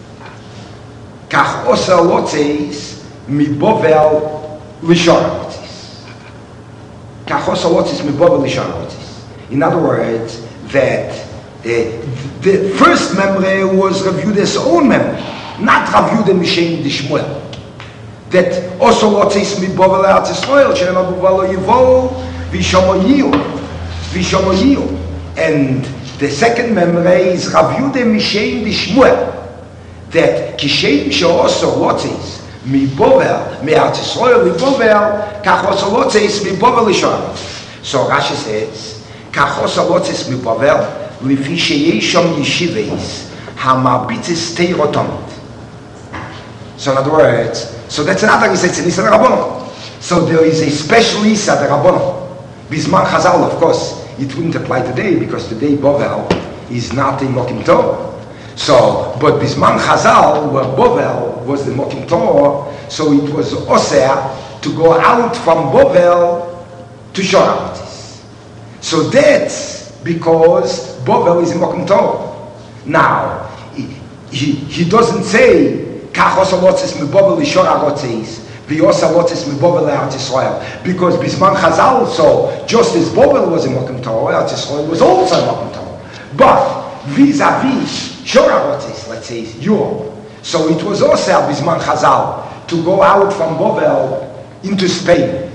Kach oso lotzis mi Bovel lishoratzis. Kach oso lotzis mi Bovel lishoratzis. In other words, that uh, the first memory was Rav Yehuda's own memory, not Rav Yehuda Mishem Dishmuel. That also lotzis mi Bovel Eretz Yisrael, she'ena buvalo yivo vishomoyiu, vishomoyiu. And the second memory is Rav Yehuda Mishem Dishmuel, that kishem she'oso lotzis mi Bovel, mi Eretz Yisrael li Bovel, kach oso lotzis mi Bovel lishoratzis. So Rashi says, Kachos alotzis mi Bovel, lifi sheyeshom yeshiveis, hamabitzis teirotomit. So in other words, so that's another Isa, it's an Isa Rabbanon. So there is a special Isa Rabbanon. Bisman Chazal, of course, it wouldn't apply today, because today Bovel is not a Mokim Torah. So, but Bisman Chazal, where Bovel was the Mokim Torah, so it was Oseh to go out from Bovel to Shoratzis. So that's because Bovel is in Mokum Torah. Now, he, he, he doesn't say, Kach osa lotzis mi Bovel lishor harotzis, v'yosa lotzis mi Bovel le'Eretz Yisrael, because Bisman Chazal, so just as Bovel was in Mokum Torah, Eretz Yisrael was also in Mokum Torah. But vis-a-vis shor harotzis, let's say, Europe. So it was also Bisman Chazal to go out from Bovel into Spain.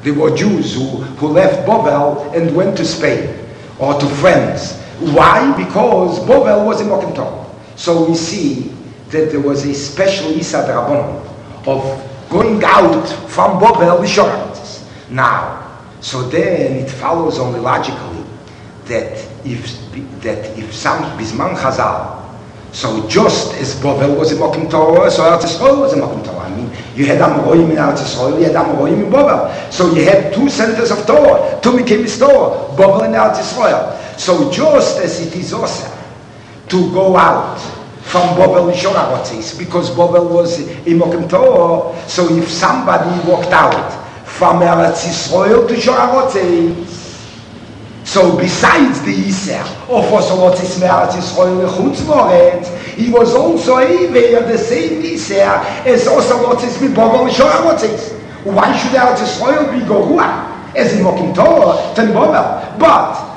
There were Jews who, who left Bovel and went to Spain or to France. Why? Because Bovel was in Mokim Torah. So we see that there was a special Isa D'Rabbanan of going out from Bovel to Shoratzis. Now, so then it follows only logically that if that if some Bisman Chazal, so just as Bovel was in Mokim Torah, so Eretz Yisrael was in Mokim Torah. I mean, you had Amoraim in Eretz Yisrael, you had Amoraim in Bovel. So you had two centers of Torah, two Mikim Torah, Bovel and Eretz Yisrael. So just as it is also to go out from Bovel and Shoratzis, because Bovel was in Mokim Torah, so if somebody walked out from Eretz Yisrael to Shoratzis, so besides the Yisr of Osolotzis Me'eretz Yisrael Chutz Loretz, he was also Eiver, the same Yisr as Osolotzis Mi'Bovel Shoratzis. Why should Eretz Yisrael be Gorua, as in Mokim Torah, than Bovel? But,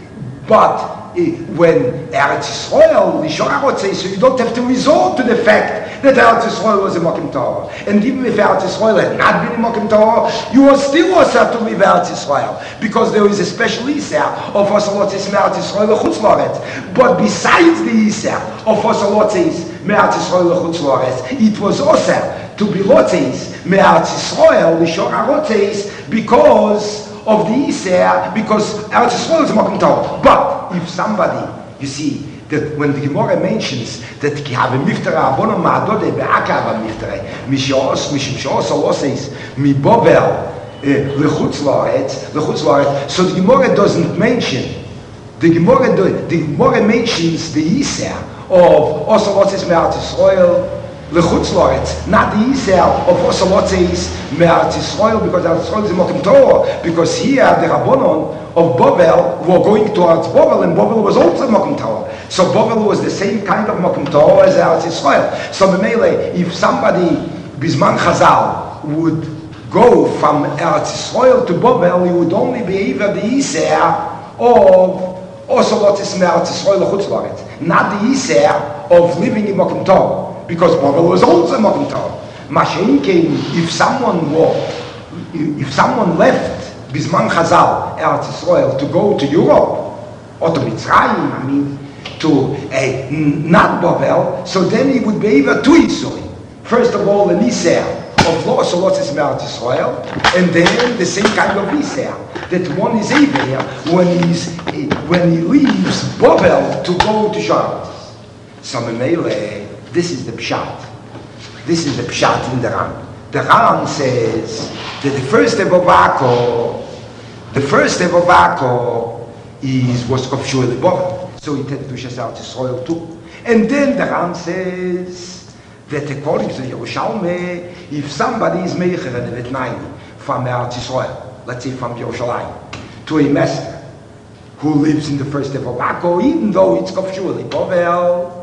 but, when Eretz Yisrael, Shoratzis, so you don't have to resort to the fact that Eretz Yisrael was in Mokim Torah. And even if Eretz Yisrael had not been in Mokim Torah, you are still also to leave Eretz Yisrael, because there is a special Yisr of Osolotzis Me'eretz Yisrael Chutz Loretz. But besides the Yisr of Osolotzis Me'eretz Yisrael Chutz Loretz, it was also to be Lotzis Me'eretz Yisrael Shoratzis because of the Yisr, because Eretz Yisrael is in Mokim Torah. But if somebody, you see, that when the Gemara mentions that ki have miftara abono ma'adode be'aka have miftara mishos mishim shos olosis mi bovel lechutz la'aretz lechutz la'aretz. So the Gemara doesn't mention. The Gemara do, the Gemara mentions the Yisr of osolosis me'eretz Yisrael lechutz la'aretz, not the Yisr of osolosis me'eretz Yisrael, because Eretz Yisrael is in Mokim Torah. Because here the Rabbanon of Bovel were going towards Bovel, and Bovel was also Mokim Torah. So Bovel was the same kind of Mokim Torah as Eretz Yisrael. So B'meile, if somebody, Bisman Chazal, would go from Eretz Yisrael to Bovel, he would only be either the Yisr of Osolotzis Me'eretz Yisrael Chutz Loretz, not the Yisr of living in Mokim Torah, because Bovel was also Mokim Torah. Mashen came, if someone were, if someone left Bisman Chazal, Eretz Yisrael, to go to Europe, or to Mitzrayim, I mean, to a uh, not Bovel, so then he would be able to Yisrael. First of all, the Yisr of Lo Osolotzis Me'eretz Yisrael, and then the same kind of Yisr, that one is Eiver when he's when he leaves Bovel to go to Shoratzis. So Memele, this is the Pshat. This is the Pshat in the Ran. The Ran says that the first Evovako, the first Evovako is was Kofshu Bovel. So it had Dushas Eretz Yisrael too. And then the Ran says that according to the Yerushalmi, if somebody is Meicher and a Vetnaini from Eretz Yisrael, let's say from Yerushalayim, to a master who lives in the first Evovako, even though it's Kofshu Bovel,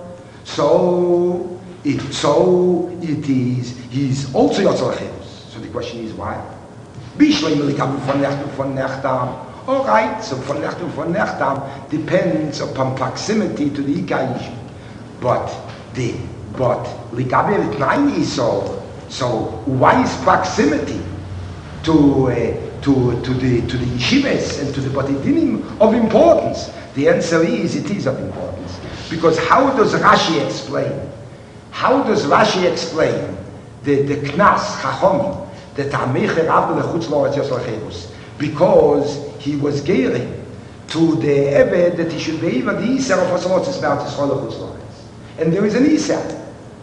so it so it is he's also Yotzalachevus. So the question is why? Bishleim Likabu von Nechtum von Nechtam. All right, so von Nechtum von Nechtam depends upon proximity to the Ikaish. But the but Likabu Vitnaini, so so why is proximity to uh, to to the to the yeshivas and to the Bati Dinim of importance? The answer is it is of importance, because how does Rashi explain? How does Rashi explain the the Knas Chachomim that Amecher Abel Chutz Loretz Yosel? Because he was gearing to the Eved that he should be even the Yisr of Osolotzis Me'eretz Yisrael Chutz Loretz, and there is an Yisr.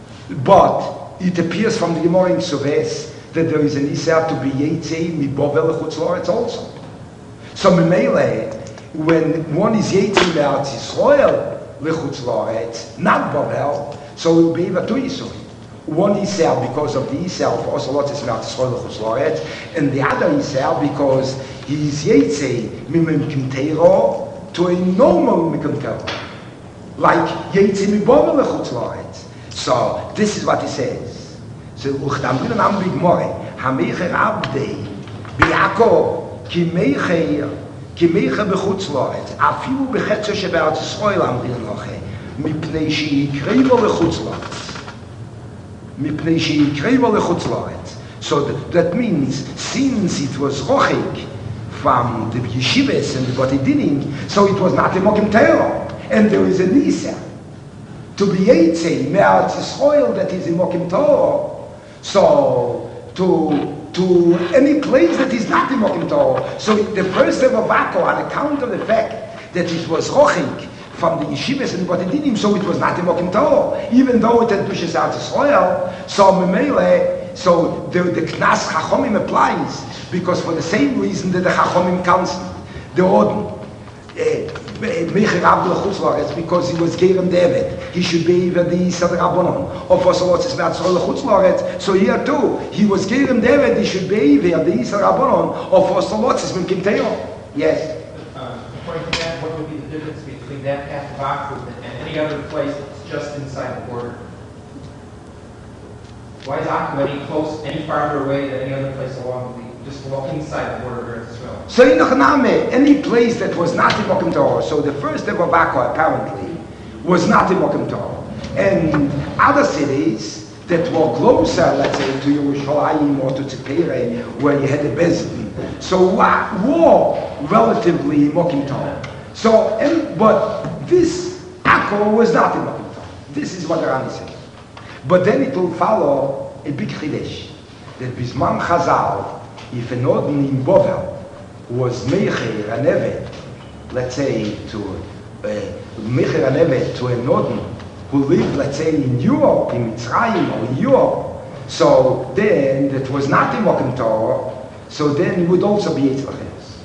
But it appears from the Gemara in Suves that there is an Yisr to be Yetzei Mibovel Chutz Loretz also. So Memele, when one is Yetzei Me'eretz Yisrael Chutz Loretz, not Bovel, so it will be even two Yisur. One Yisr because of the Yisr of Osolotzis Me'eretz Yisrael Chutz Loretz, and the other Yisr because he is Yetzei Mimim Teiro to a normal Mimim Teiro, like Yetzei Mibovel Chutz Loretz. So this is what he says. So Uchtamrin Am Bigmore Hamecher Abdei Biako Ki Mecher Ki Mecher Bechutz Loretz Afilu Bechetze Sheberetz Yisrael Amrin Loche Mipnei Sheikreivo Lechutz Loretz Mipnei Sheikreivo Lechutz Loretz. So th- that means since it was rochik from the yeshivas and the botedinim, so it was not a mokim Torah. And there is a nisa to be Eitzei, Me'at Yisrael, that is in Mokim Torah. So, to to any place that is not in Mokim Torah. So, the first of Avako, on account of the fact that it was Rochik from the Yeshivas and the Botedinim, so it was not in Mokim Torah, even though it had Dushas Eretz Yisrael. So, Memele, so the, the Knas Chachomim applies, because for the same reason that the Chachomim cancelled the Odin. Uh, because he was Kerem David, he should be even the Sadr Rabbanon. Or for Solotz Ismael, so here too, he was Kerem David, he should be even the Sadr Rabbanon. Or for Solotz Ismael Kimteo. Yes. Uh, according to that, what would be the difference between that path of Akhud and any other place that's just inside the border? Why is Akhud any close, any farther away than any other place along the? Just walk inside the border of Israel. So in Ochname, any place that was not in Mokim Torah, so the first of Avako apparently was not in Mokim Torah. And other cities that were closer, let's say, to Yerushalayim or to Tzipere, where you had the Bezdin, so uh, were relatively in Mokim Torah. So, and, but this Akko was not in Mokim Torah. This is what the Rani said. But then it will follow a big Chidesh, that Bisman Chazal, if an Odin in Bovel was Mecher an Evet, let's say to uh, Mecher an Evet to an Odin who lived, let's say, in Europe, in Mitzrayim or in Europe, so then that was not in Mokim Torah, so then it would also be Yitzlaches.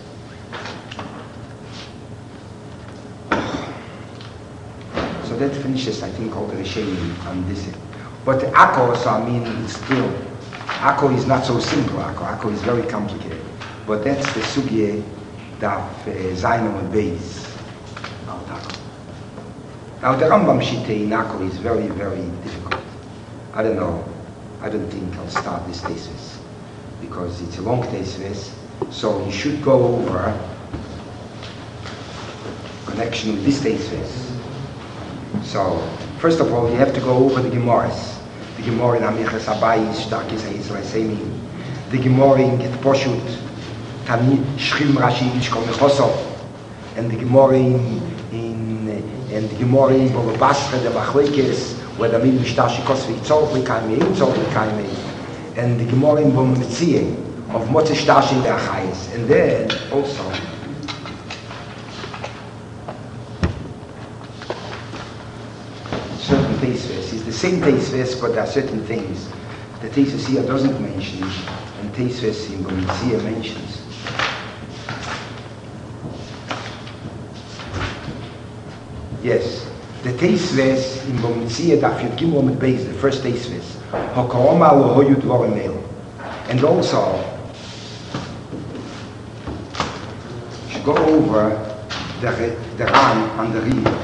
So that finishes, I think, all the Rishonim on this. But Akko, so I mean, it's still. Akko is not so simple, Akko. Akko is very complicated. But that's the sugye that Zainam and Beis about Akko. Now the Rambam Shite in Akko is very, very difficult. I don't know. I don't think I'll start this thesis because it's a long thesis. So you should go over connection with this thesis. So first of all, you have to go over the Gemaras. The Gemara in Amichas Abayis, Starkis HaYisrael Seimi. The Gemara in Get Poshut, Tanit Shchim Rashi Yishkol Mechosov. And the Gemara in, in, and the Gemara in Bava Basra, the Machlekes, where the Mil Mishtashi Kosvi Tzorch Lekaimei, Tzorch Lekaimei. And the Gemara in Bava Metzieh, of Motze Shtashi Leachayis. And then also, certain Teisves. It's the same Teisves, but there are certain things the Teisves here doesn't mention, and Teisves in Gomitzia mentions. Yes, the Teisves in Gomitzia, Daf Yud Gimel Amud Beis, the first Teisves, Hakaroma lo hoyu dvarim el. And also, should go over the, the Ran and the Riv.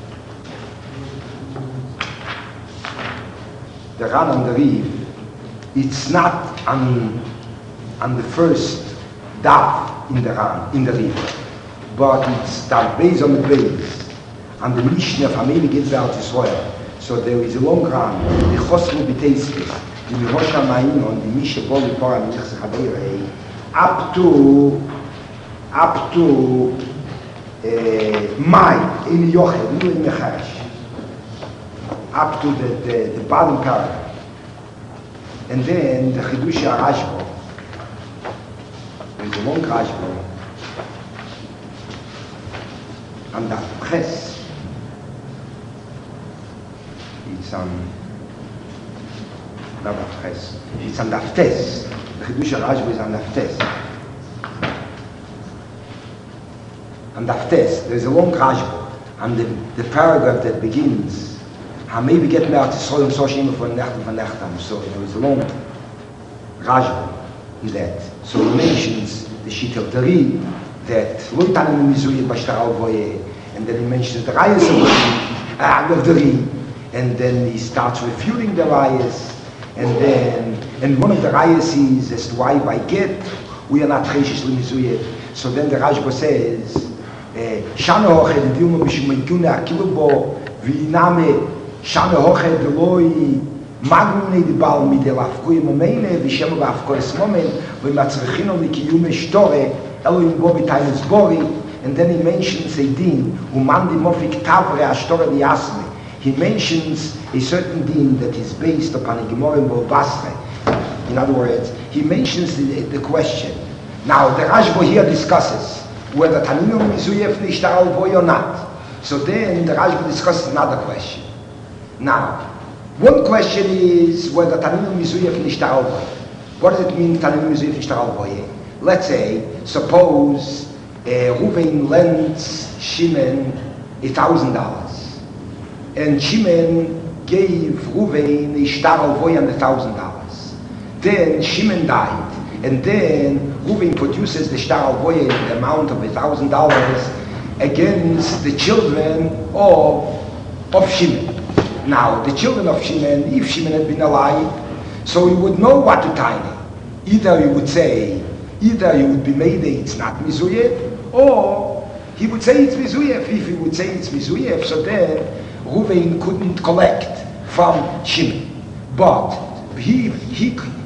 The Ran and the Riv, it's not on, on the first daf in the Ran, in the Riv, but it's daf Beis on the Beis, and the Mishnah of Hameli Gitzel Eretz Yisrael. So there is a long Ran, the Chosru B'Teisves, the Mirosh HaMa'inon, the Mishnah Boli Pora Michas Chabeirei, up to, up to uh, Mai, Eli Yochel, Nil Mechash. Up to the, the, the bottom paragraph. And then the Chidush HaRashba. There's a long Rashba. And the Ches. It's on... Not the Ches. It's on the Tes. The Chidush HaRashba is on the Tes. On the Tes. There's a long Rashba. And the, the paragraph that begins I maybe get me out to soil and social for Nacht and Nachtam. So there is a long Rashba in that. So he mentions the Shit of the Ri, that Luntanim Mizuye Bashtaral Voye, and then he mentions the Rayas of the Ri, and then he starts refuting the Rayas, and then, and one of the Rayas is as to why by get, we are not Cheshish Mizuye. So then the Rashba says, Shana Hoched Dilma Mishum Meikune Akilubo, Viname Shana Hoched Loi Magne di Baal mit der Afkoi Momeine, wie Shem Afkoi Momen, when Matzrechino Mikiyume Shtore, Elohim Bobi Tainus Bori, and then he mentions a din, Umandi Mofik Tavre Ashtore Yasme. He mentions a certain din that is based upon a Gemorim Bobasre. In other words, he mentions the, the question. Now, the Rashba here discusses whether Taninu Mizuyev Nishtar al Boy or not. So then the Rashba discusses another question. Now, one question is whether Taninu Mizuyev Nishtar al Boy. What does it mean, Taninu Mizuyev Nishtar al Boy? Let's say, suppose uh, Ruvain lends Shimon a thousand dollars, and Shimon gave Ruvain a shtar al Boy and a thousand dollars. Then Shimon died, and then Ruvain produces the shtar al Boy in the amount of a thousand dollars against the children of of Shimon. Now, the children of Shimon, if Shimon had been alive, so he would know what to tiny. Either he would say, either he would be made it's not Mizuyev, or he would say it's Mizuyev. If he would say it's Mizuyev, so then Ruvain couldn't collect from Shimon. But he he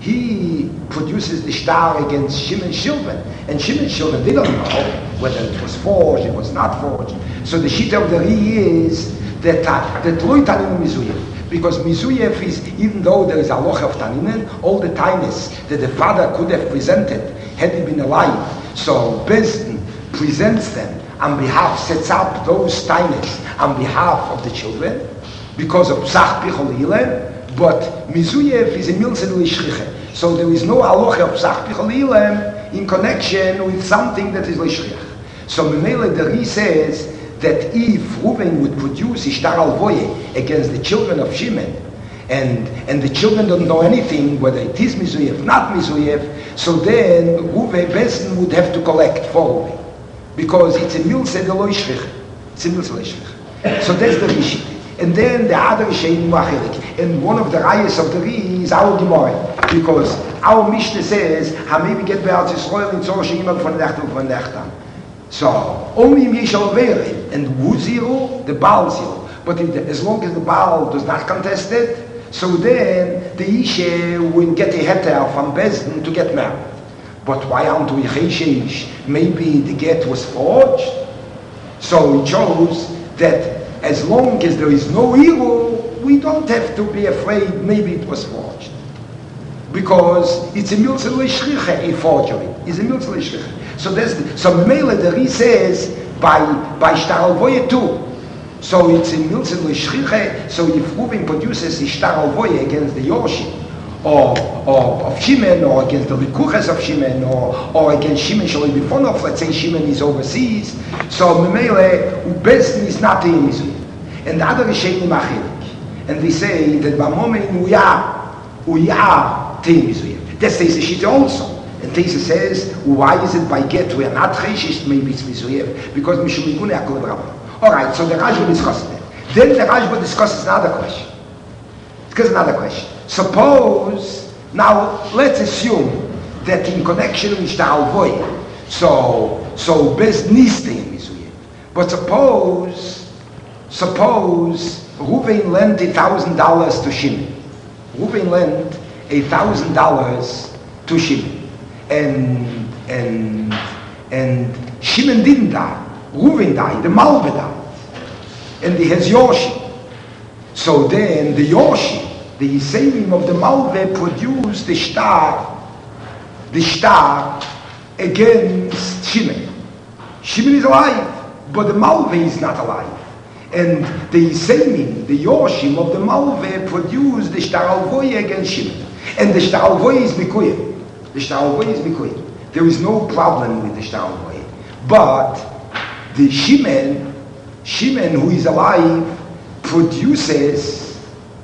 he produces the shtar against Shimon's children, and Shimon's children, they don't know whether it was forged, it was not forged. So the shita of the Ri is that that Loi Taninu Mizuyev, because Mizuyev is, even though there is a loch of Taninen, all the tinies that the father could have presented had he been alive. So Bezdin presents them on behalf, sets up those tinies on behalf of the children because of Psach Pichol Ilem, but Mizuyev is a Milsen Lishriche. So there is no aloch of Psach Pichol Ilem in connection with something that is Lishrich. So Memele the Ri says that if Reuven would produce Ishtar al Voye against the children of Shimon, and and the children don't know anything whether it is Mizuyev, not Mizuyev, so then Reuven Bezdin would have to collect for Reuven, because it's a Milse de lo Ishrich. It's a Milse de lo Ishrich. So that's the Rishi. And then the other Shein Machilik. And one of the rayas of the Ri is our Gemara, because our Mishnah says, "Ha maybe get Be'al Yisrael in Tzor Sheimel von Nechtam von Nechtam." So only in Yeshua Vered and who zero, the Baal zero. But if the, as long as the Baal does not contest it, so then the Isha will get a heter from Bezdin to get married. But why aren't we Cheshish? Maybe the get was forged. So it shows that as long as there is no Iru, we don't have to be afraid maybe it was forged. Because it's a Milzel Shriche, a forgery. It's a Milzel Shriche. So there's the, so Memele the Ri says by by Shtar al Voye too. So it's a Milzel Shriche. So if Reuven produces the Shtar al Voye against the Yorshim, or or of Shimon, or against the Likuches of Shimon, or or against Shimon Shaloi Bifonov, let's say Shimon is overseas. So Memele Ubezdin is not in Mizuyev. And the other is Shein Machilik. And they say that by moment we are we are Tein Mizuyev. That says the Shita also. And Teisa says, why is it by get we are not Cheshish, maybe it's Mizuyev? Because Mishum Yigune Akol Brabba. Alright, so the Rashba discusses that. Then the Rashba discusses another question. Because another question. Suppose, now let's assume that in connection with Shtar Voy, so, so Bez Niste in Mizuyev. But suppose, suppose Reuven lent a thousand dollars to Shimon. Reuven lent a thousand dollars to Shimon. And and and Shimon didn't die. Reuven died. The Malve died, and he has Yoshi. So then the Yoshi, the Yisraelim of the Malve, produced the shtar, the shtar against Shimon. Shimon is alive, but the Malve is not alive. And the Yisraelim, the Yoshim of the Malve, produced the shtar al Voye against Shimon. And the shtar al Voye is Mikuyim. The Shtar al Voye is Mikuyim. There is no problem with the Shtar al Voye. But the Shimon, Shimon who is alive, produces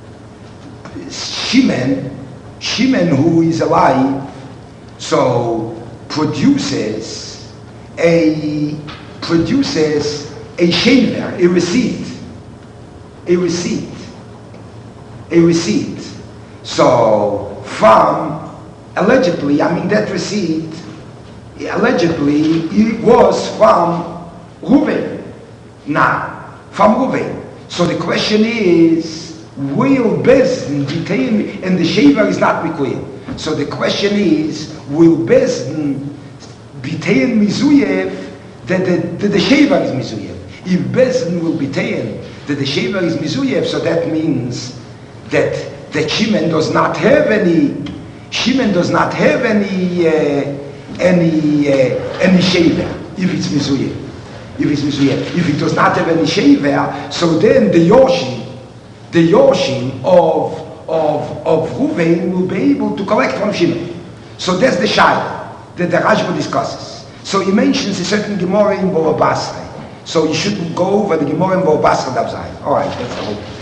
Shimon, Shimon who is alive, so produces a produces a shever, a receipt, a receipt, a receipt. So from allegedly, I mean that receipt, allegedly it was from Reuven. Now, from Reuven. So the question is, will Bezdin detain, and the shaver is not required. So the question is, will Bezdin detain Mizuyev that the, that the shaver is Mizuyev? If Bezdin will detain that the shaver is Mizuyev, so that means that that Shimon does not have any, Shimon does not have any, uh, any, uh, any shaver if it's Mizuyev. If it's Mizuyev. If it does not have any shaver, so then the Yoshi, the Yoshim of, of, of Ruvain will be able to collect from Shimon. So that's the Shai that the Rashba discusses. So he mentions a certain Gemara in Bava Basra. So you shouldn't go over the Gemara in Bava Basra Davzai. Alright, that's the whole.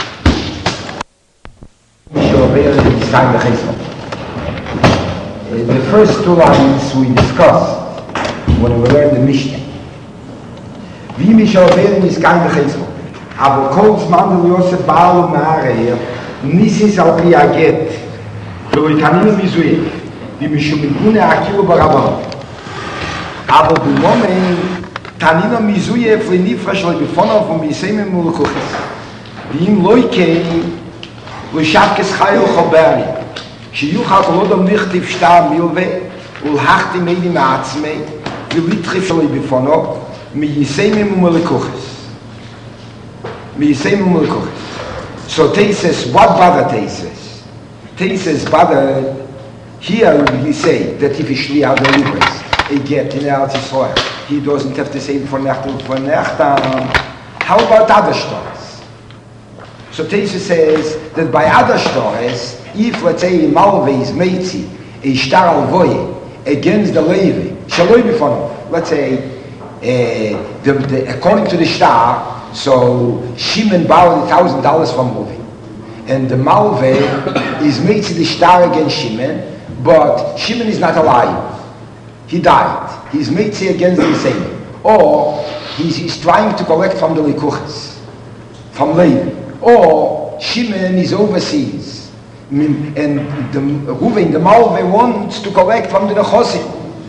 The first two lines we discussed when we learned the Mishnah. Wie mich erwähnen ist kein Chesro. Aber Kolz Mandel Yosef Baal und Maareir Nisis al Piaget Veloitaninu Mizuev wie mich schon mit Gune Akilu Barabon. Aber du Moment Tanino Mizuev Lenifrash Lebefonov und Miseimim Mulukuches wie im Loikei Lushavkes Chayo Choberi שיוכל כל אדם נכתיב שטר מילווה ולהחתי מידי מעצמי ולהתחיף עלי בפונו מייסיימים ומלכוחס מייסיימים ומלכוחס. So Tesis, what bother Tesis? Tesis bother, here we say that if he shli out the libras, he get in Eretz Yisrael, he doesn't have to say for Nechtam, for Nechtam. How about other stores? So Tesis says that by other stores, if, let's say, Malve is Meitzi, a star al-voye, against the Levi, shaloi b'fonov, let's say, uh, the, the, according to the star, so Shimon borrowed a thousand dollars from Malve, and the Malve is Meitzi the star against Shimon, but Shimon is not alive. He died. He's Meitzi against the same. Or he's, he's trying to collect from the Likuchas, from Levi. Or Shimon is overseas. And the Ruvain, the Malve, wants to collect from the Nechosim.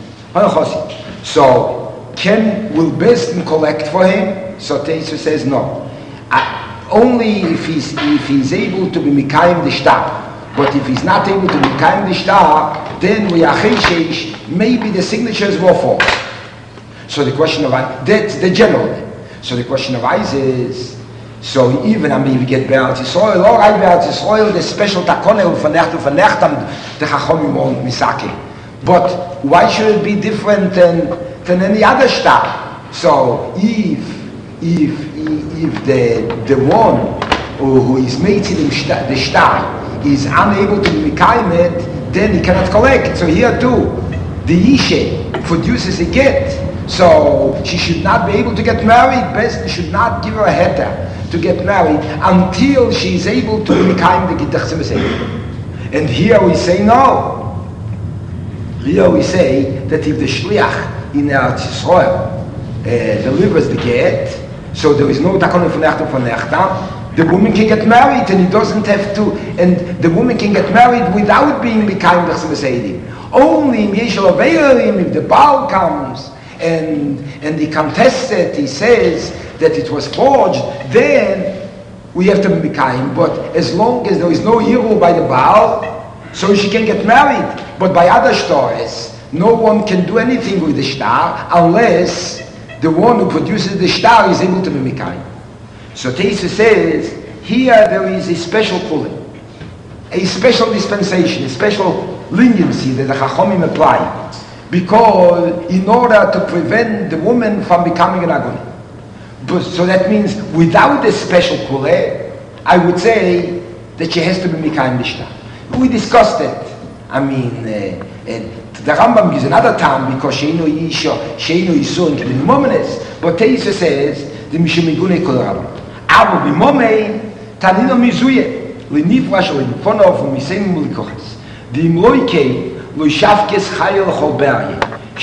So, can, will Bestin collect for him? So Teisva says no. Uh, only if he's, if he's able to be Mikayim the Shtar. But if he's not able to be Mikayim the Shtar, then we are Cheshesh, maybe the signatures were false. So the question of, that's the general. So the question of Isaac is, so even, I mean, we get Be'eretz Yisrael, all right, Be'eretz Yisrael, the special takonel for Nechtam, for Nechtam, the Chachomim won't misake. But why should it be different than, than any other star? So if, if, if the, the one who, who is making the star is unable to be Mekayim, then he cannot collect. So here too, the Ishe produces a get. So she should not be able to get married. Best should not give her a heter to get married until she is able to become the Gittach. And here we say no. Here we say that if the Shliach in Eretz Yisrael uh, delivers the get, so there is no takon for Nechtam for Nechtam, the woman can get married and he doesn't have to, and the woman can get married without being becoming the Chesed. Only in Yeshua Veilim, if the Baal comes and and he contests it, he says that it was forged, then we have to be Mekayim. But as long as there is no Yiru by the Baal, so she can get married. But by other stars, no one can do anything with the star unless the one who produces the star is able to be Mekayim. So Teisa says, here there is a special pulling, a special dispensation, a special leniency that the Chachomim apply. Because in order to prevent the woman from becoming an Agoni. But, so that means without a special kule, I would say that she has to be Mekayim Nishta. We discussed it. I mean, uh, uh, the Rambam gives another time because Sheinu Yisho, Sheinu Yisur in Kedin Momenes. But Teisa says, the Mishimigune Kol Rambam. Abu Bimomei, Tanino Mizuye, Lenifrash, Lenfonov, Misem Mulikoches. The Imloike, Lushavkes Chayel Choberye.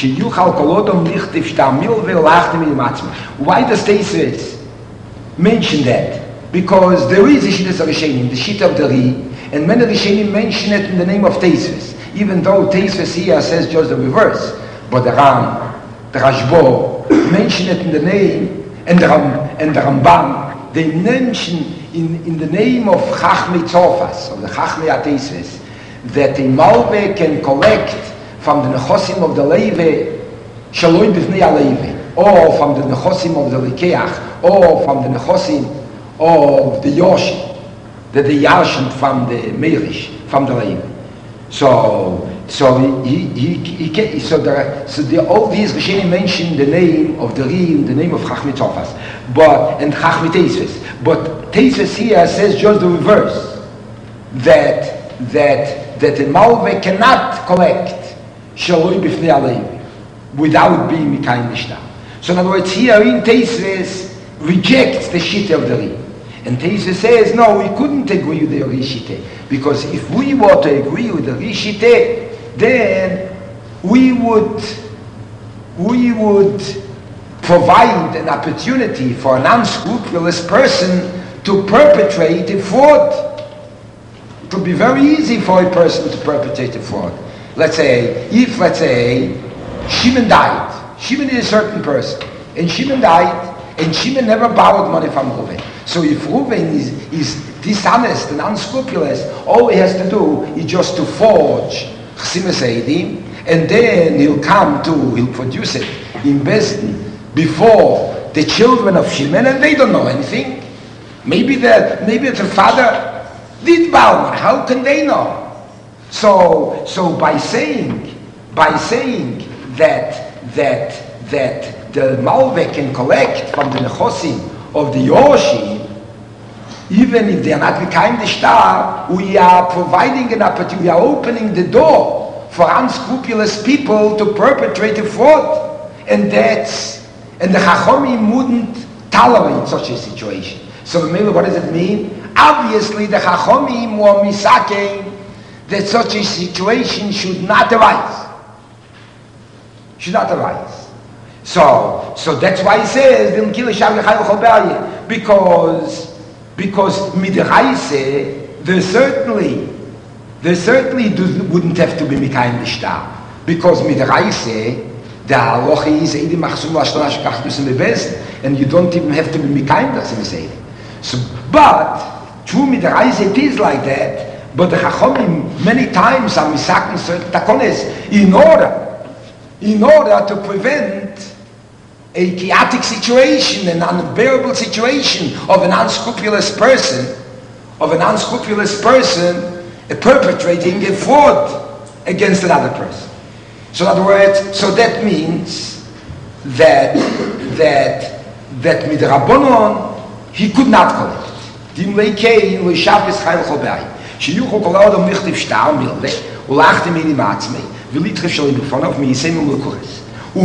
Why does Teisves mention that? Because there is a Shittas Rishenim, the Shita of the Ri, and many Rishenim mention it in the name of Teisves, even though Teisves here says just the reverse. But the Ram, the Rashbo, mention it in the name, and the, Ram, and the Rambam they mention in, in the name of Chachmei Tzofas, of the Chachmei Ateises, that a Malve can collect from the Nechosim of the Levi, Shaloi B'vnei HaLevi, or from the Nechosim of the Lekeach, or from the Nechosim of the Yoshi, that they Yarshin from the Meirish, from the Levi. So, so he, he, he, he so there, so the, all these Rishonim mention the name of the Rim, the name of Chachmei Tzofas, but and Chachmei Teisves. But Teisves here says just the reverse, that that that a Malve cannot collect Shaloi B'fnei HaLevi without being Mikayim Mishnah. So in other words, here in Teisves rejects the Shita of the Rim. And Teisves says, no, we couldn't agree with the Rishite, because if we were to agree with the Rishite, then we would, we would provide an opportunity for an unscrupulous person to perpetrate a fraud. It would be very easy for a person to perpetrate a fraud. Let's say, if, let's say, Shimon died. Shimon is a certain person. And Shimon died, and Shimon never borrowed money from Reuven. So if Reuven is, is dishonest and unscrupulous, all he has to do is just to forge Chsimas Eidim, and then he'll come to, he'll produce it in Bezdin before the children of Shimon, and they don't know anything. Maybe the, maybe the father did borrow money. How can they know? So, so by saying, by saying that, that, that the Malve can collect from the Nechosim of the Yoshi, even if they are not becoming the star, we are providing an opportunity, we are opening the door for unscrupulous people to perpetrate a fraud. And that's, and the Chachomim wouldn't tolerate such a situation. So what does it mean? Obviously the Chachomim were misakein that such a situation should not arise. Should not arise. So, so that's why he says, because Because midraise, there certainly, there certainly do, wouldn't have to be mikayim l'shtar. Because midraise, the halacha is eidim machsum l'ashtonash kachdus mebez, and you don't even have to be mikayim l'chsim. So, but true midraise it is like that. But the chachomim many times are misaken certain takones in order, in order to prevent a chaotic situation, an unbearable situation of an unscrupulous person, of an unscrupulous person uh, perpetrating a fraud against another person. So in other words, so that means that that that midrabanon he could not collect. Dim leikein lo shavs chayl chobai. Shiyuchu kolad um nichtiv shtar milde ulachte mini matzmei velit khshol befonav mi yisem ulkores.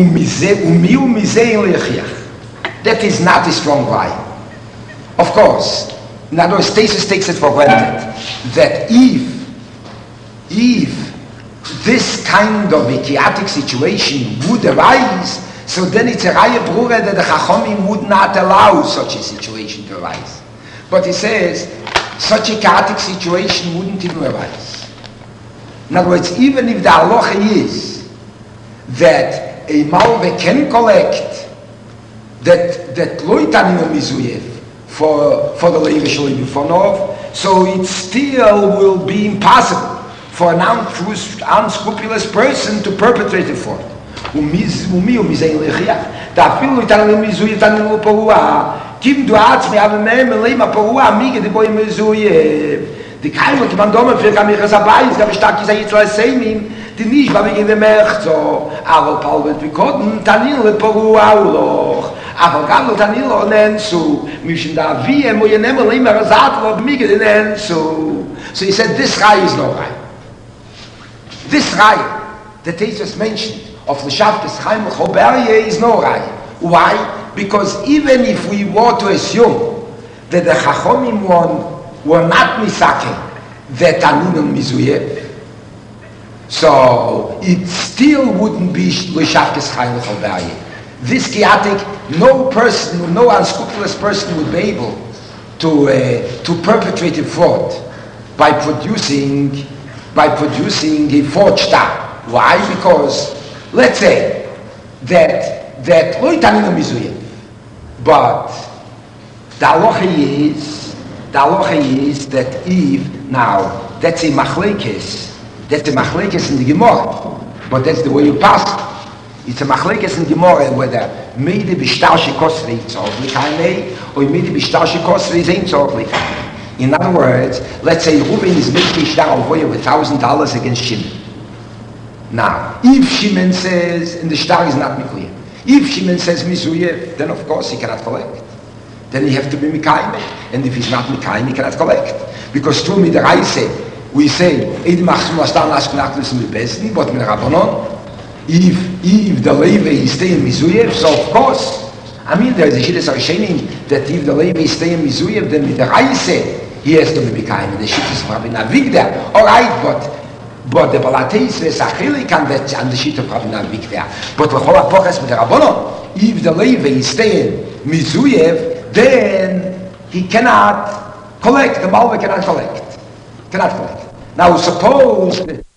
That is not a strong lie. Of course, in other words, Teisves takes it for granted that if, if this kind of a chaotic situation would arise, so then it's a raya brura that the Chachomim would not allow such a situation to arise. But he says, such a chaotic situation wouldn't even arise. In other words, even if the halacha is that a Malve can collect that that loitanim mizuyev for for the Levi Shalom Bifonov, so it still will be impossible for an unscrupulous person to perpetrate a fraud. Umiz umi umizein lechiach. Da afilu loitanim mizuyev tanim lo porua. Kim du atzmi avemem leima porua amige de boy mizuyev. Die Keimel kibandome für kamichas abayis gab stark is jetzt als seimim. Die nicht, weil wir in dem Echt so, aber Paul wird wie Kotten, Tanil le Poru Auloch, aber Galo Tanil o Nensu, Mishim da wie, mo ye nemel immer Razat lo b'mige de Nensu. So he said, this Rai is no Rai. This Rai, the Teisves mentioned, of the Shavtes Chaim Choberye is no Rai. Why? Because even if we were to assume that the Chachomim were, were not misaken, that Tanunum Mizuyev, so it still wouldn't be l'shavkes chayil chovaye. This chaotic, no person, no unscrupulous person would be able to uh, to perpetrate a fraud by producing by producing a forged star. Why? Because let's say that that lo itanin mizuyev, but The halacha is, the halacha is that Eve, now, that's a machlekes, that's a machlekes in the Gemara, but that's the way you pass it. It's a machlekes in the Gemara whether meide b'shtarshe kosrei tzorglich haimei, or meide b'shtarshe kosrei zein tzorglich. In other words, let's say Reuben is making shtar avoya with thousand dollars against Shimon. Now, if Shimon says, and the shtar is not clear, if Shimon says mizuyev, then of course he cannot collect. Then he have to be mikayim, and if he's not mikayim, he cannot collect. Because through midaraise, we say, Eid machzum astan asknachlis mibesten, but midarabanon. If if the levy is staying mizuyev, so of course, I mean there is a shidduch arishenim that if the levy is staying mizuyev, then midaraise he has to be mikayim. The shidduch of Rabbi Navigda, all right, but but the balateis is achili can that on the shidduch of Rabbi Navigda. But l'chol apoches midarabanon, if the levy is staying mizuyev, then he cannot collect. The malva cannot collect. Cannot collect. Now suppose